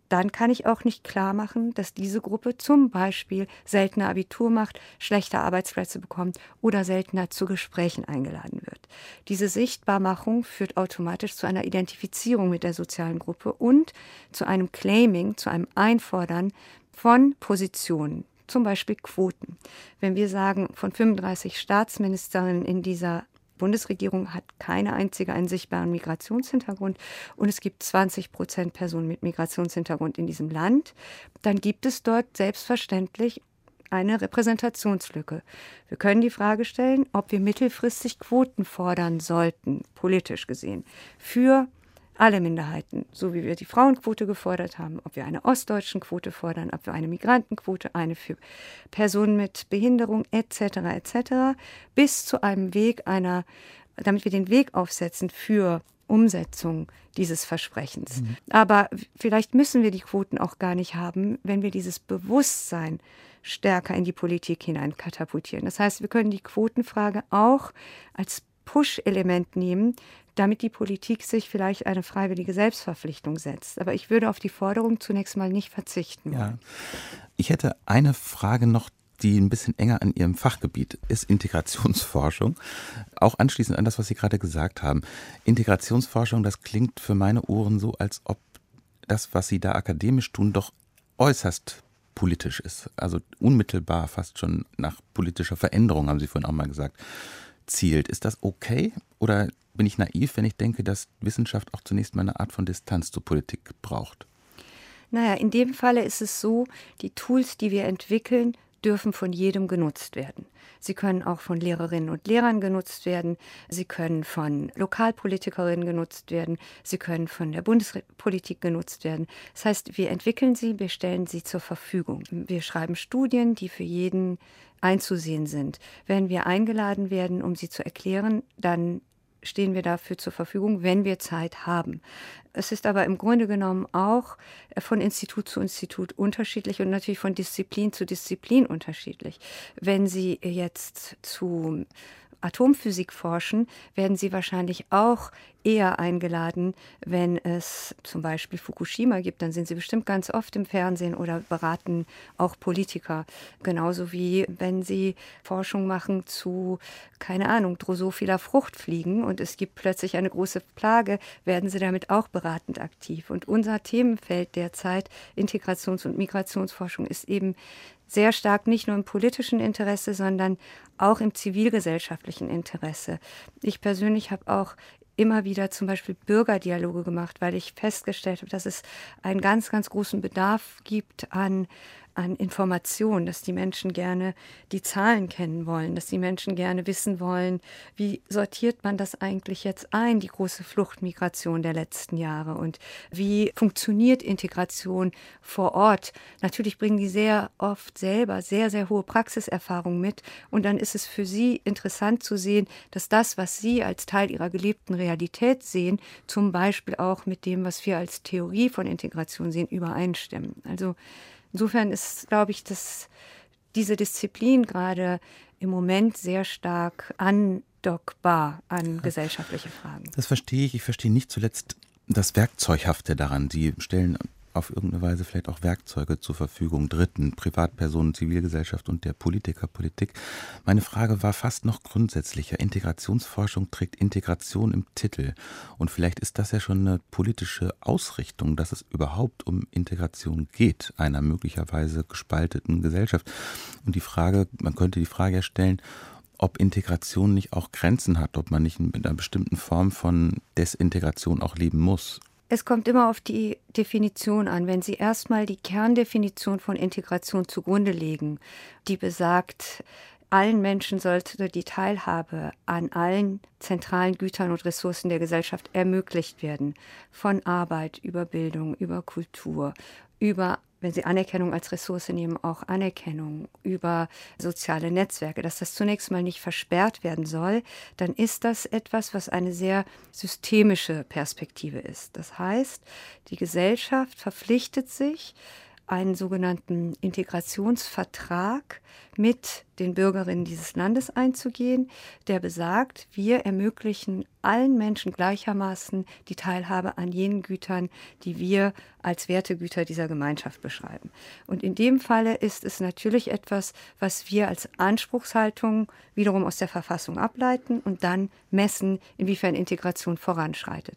dann kann ich auch nicht klar machen, dass diese Gruppe zum Beispiel seltener Abitur macht, schlechter Arbeitsplätze bekommt oder seltener zu Gesprächen eingeladen wird. Diese Sichtbarmachung führt automatisch zu einer Identifizierung mit der sozialen Gruppe und zu einem Claiming, zu einem Einfordern von Positionen, zum Beispiel Quoten. Wenn wir sagen, von fünfunddreißig Staatsministerinnen in dieser Bundesregierung hat keine einzige einen sichtbaren Migrationshintergrund und es gibt zwanzig Prozent Personen mit Migrationshintergrund in diesem Land, dann gibt es dort selbstverständlich eine Repräsentationslücke. Wir können die Frage stellen, ob wir mittelfristig Quoten fordern sollten, politisch gesehen, für alle Minderheiten, so wie wir die Frauenquote gefordert haben, ob wir eine ostdeutschen Quote fordern, ob wir eine Migrantenquote, eine für Personen mit Behinderung et cetera et cetera, bis zu einem Weg einer, damit wir den Weg aufsetzen für Umsetzung dieses Versprechens. Mhm. Aber vielleicht müssen wir die Quoten auch gar nicht haben, wenn wir dieses Bewusstsein stärker in die Politik hinein katapultieren. Das heißt, wir können die Quotenfrage auch als Push-Element nehmen, damit die Politik sich vielleicht eine freiwillige Selbstverpflichtung setzt. Aber ich würde auf die Forderung zunächst mal nicht verzichten wollen. Ja. Ich hätte eine Frage noch, die ein bisschen enger an Ihrem Fachgebiet ist, Integrationsforschung. Auch anschließend an das, was Sie gerade gesagt haben. Integrationsforschung, das klingt für meine Ohren so, als ob das, was Sie da akademisch tun, doch äußerst politisch ist. Also unmittelbar fast schon nach politischer Veränderung, haben Sie vorhin auch mal gesagt, zielt. Ist das okay oder bin ich naiv, wenn ich denke, dass Wissenschaft auch zunächst mal eine Art von Distanz zur Politik braucht? Naja, in dem Falle ist es so, die Tools, die wir entwickeln, dürfen von jedem genutzt werden. Sie können auch von Lehrerinnen und Lehrern genutzt werden. Sie können von Lokalpolitikerinnen genutzt werden. Sie können von der Bundespolitik genutzt werden. Das heißt, wir entwickeln sie, wir stellen sie zur Verfügung. Wir schreiben Studien, die für jeden einzusehen sind. Wenn wir eingeladen werden, um sie zu erklären, dann stehen wir dafür zur Verfügung, wenn wir Zeit haben. Es ist aber im Grunde genommen auch von Institut zu Institut unterschiedlich und natürlich von Disziplin zu Disziplin unterschiedlich. Wenn Sie jetzt zu Atomphysik forschen, werden Sie wahrscheinlich auch eher eingeladen, wenn es zum Beispiel Fukushima gibt. Dann sind Sie bestimmt ganz oft im Fernsehen oder beraten auch Politiker. Genauso wie wenn Sie Forschung machen zu, keine Ahnung, drosophiler Fruchtfliegen und es gibt plötzlich eine große Plage, werden Sie damit auch beratend aktiv. Und unser Themenfeld derzeit, Integrations- und Migrationsforschung, ist eben sehr stark nicht nur im politischen Interesse, sondern auch im zivilgesellschaftlichen Interesse. Ich persönlich habe auch immer wieder zum Beispiel Bürgerdialoge gemacht, weil ich festgestellt habe, dass es einen ganz, ganz großen Bedarf gibt an an Informationen, dass die Menschen gerne die Zahlen kennen wollen, dass die Menschen gerne wissen wollen, wie sortiert man das eigentlich jetzt ein, die große Fluchtmigration der letzten Jahre und wie funktioniert Integration vor Ort. Natürlich bringen die sehr oft selber sehr, sehr hohe Praxiserfahrung mit und dann ist es für sie interessant zu sehen, dass das, was sie als Teil ihrer gelebten Realität sehen, zum Beispiel auch mit dem, was wir als Theorie von Integration sehen, übereinstimmen. Also insofern ist, glaube ich, dass diese Disziplin gerade im Moment sehr stark andockbar an gesellschaftliche Fragen. Das verstehe ich. Ich verstehe nicht zuletzt das Werkzeughafte daran. Sie stellen auf irgendeine Weise vielleicht auch Werkzeuge zur Verfügung, Dritten, Privatpersonen, Zivilgesellschaft und der Politiker, Politik. Meine Frage war fast noch grundsätzlicher. Integrationsforschung trägt Integration im Titel. Und vielleicht ist das ja schon eine politische Ausrichtung, dass es überhaupt um Integration geht, einer möglicherweise gespalteten Gesellschaft. Und die Frage, man könnte die Frage ja stellen, ob Integration nicht auch Grenzen hat, ob man nicht mit einer bestimmten Form von Desintegration auch leben muss. Es kommt immer auf die Definition an. Wenn Sie erstmal die Kerndefinition von Integration zugrunde legen, die besagt, allen Menschen sollte die Teilhabe an allen zentralen Gütern und Ressourcen der Gesellschaft ermöglicht werden. Von Arbeit über Bildung, über Kultur, über, wenn Sie Anerkennung als Ressource nehmen, auch Anerkennung, über soziale Netzwerke, dass das zunächst mal nicht versperrt werden soll, dann ist das etwas, was eine sehr systemische Perspektive ist. Das heißt, die Gesellschaft verpflichtet sich, einen sogenannten Integrationsvertrag mit den Bürgerinnen dieses Landes einzugehen, der besagt, wir ermöglichen allen Menschen gleichermaßen die Teilhabe an jenen Gütern, die wir als Wertegüter dieser Gemeinschaft beschreiben. Und in dem Falle ist es natürlich etwas, was wir als Anspruchshaltung wiederum aus der Verfassung ableiten und dann messen, inwiefern Integration voranschreitet.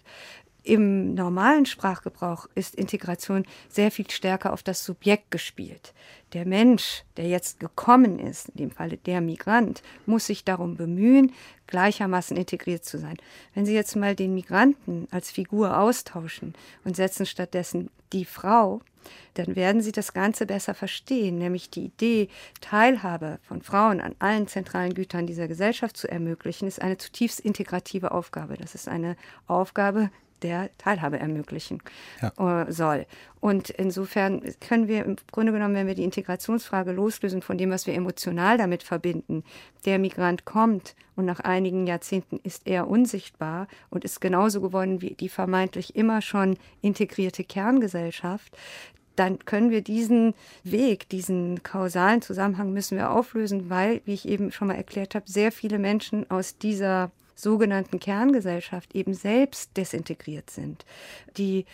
Im normalen Sprachgebrauch ist Integration sehr viel stärker auf das Subjekt gespielt. Der Mensch, der jetzt gekommen ist, in dem Falle der Migrant, muss sich darum bemühen, gleichermaßen integriert zu sein. Wenn Sie jetzt mal den Migranten als Figur austauschen und setzen stattdessen die Frau, dann werden Sie das Ganze besser verstehen, nämlich die Idee, Teilhabe von Frauen an allen zentralen Gütern dieser Gesellschaft zu ermöglichen, ist eine zutiefst integrative Aufgabe. Das ist eine Aufgabe, der Teilhabe ermöglichen ja. soll. Und insofern können wir im Grunde genommen, wenn wir die Integrationsfrage loslösen von dem, was wir emotional damit verbinden, der Migrant kommt und nach einigen Jahrzehnten ist er unsichtbar und ist genauso geworden wie die vermeintlich immer schon integrierte Kerngesellschaft, dann können wir diesen Weg, diesen kausalen Zusammenhang müssen wir auflösen, weil, wie ich eben schon mal erklärt habe, sehr viele Menschen aus dieser sogenannten Kerngesellschaft eben selbst desintegriert sind. Die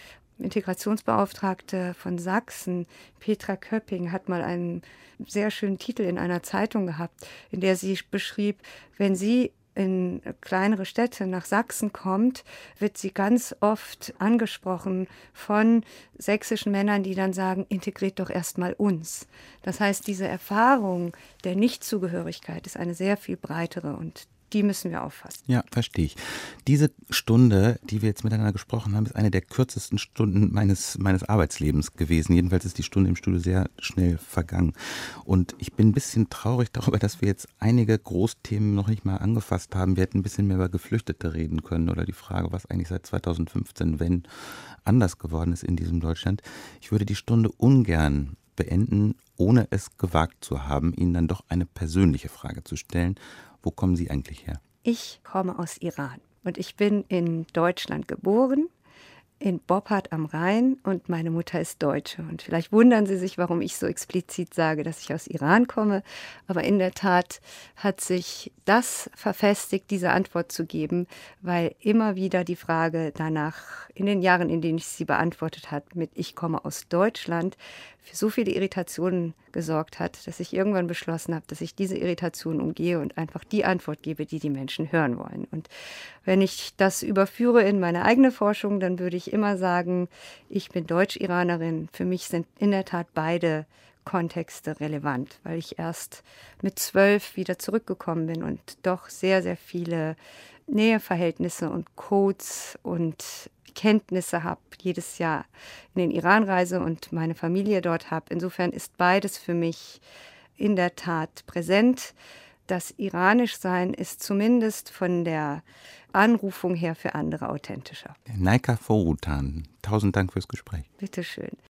Integrationsbeauftragte von Sachsen, Petra Köpping, hat mal einen sehr schönen Titel in einer Zeitung gehabt, in der sie beschrieb, wenn sie in kleinere Städte nach Sachsen kommt, wird sie ganz oft angesprochen von sächsischen Männern, die dann sagen, integriert doch erstmal uns. Das heißt, diese Erfahrung der Nichtzugehörigkeit ist eine sehr viel breitere und die müssen wir auffassen. Ja, verstehe ich. Diese Stunde, die wir jetzt miteinander gesprochen haben, ist eine der kürzesten Stunden meines, meines Arbeitslebens gewesen. Jedenfalls ist die Stunde im Studio sehr schnell vergangen. Und ich bin ein bisschen traurig darüber, dass wir jetzt einige Großthemen noch nicht mal angefasst haben. Wir hätten ein bisschen mehr über Geflüchtete reden können oder die Frage, was eigentlich seit zweitausendfünfzehn, wenn, anders geworden ist in diesem Deutschland. Ich würde die Stunde ungern beenden, ohne es gewagt zu haben, Ihnen dann doch eine persönliche Frage zu stellen. Wo kommen Sie eigentlich her? Ich komme aus Iran und ich bin in Deutschland geboren, in Boppard am Rhein und meine Mutter ist Deutsche. Und vielleicht wundern Sie sich, warum ich so explizit sage, dass ich aus Iran komme. Aber in der Tat hat sich das verfestigt, diese Antwort zu geben, weil immer wieder die Frage danach, in den Jahren, in denen ich sie beantwortet habe, mit ich komme aus Deutschland, für so viele Irritationen gesorgt hat, dass ich irgendwann beschlossen habe, dass ich diese Irritationen umgehe und einfach die Antwort gebe, die die Menschen hören wollen. Und wenn ich das überführe in meine eigene Forschung, dann würde ich immer sagen, ich bin Deutsch-Iranerin. Für mich sind in der Tat beide Kontexte relevant, weil ich erst mit zwölf wieder zurückgekommen bin und doch sehr, sehr viele Näheverhältnisse und Codes und Kenntnisse habe, jedes Jahr in den Iran reise und meine Familie dort habe. Insofern ist beides für mich in der Tat präsent. Das Iranischsein ist zumindest von der Anrufung her für andere authentischer. Naika Forutan, tausend Dank fürs Gespräch. Bitte schön.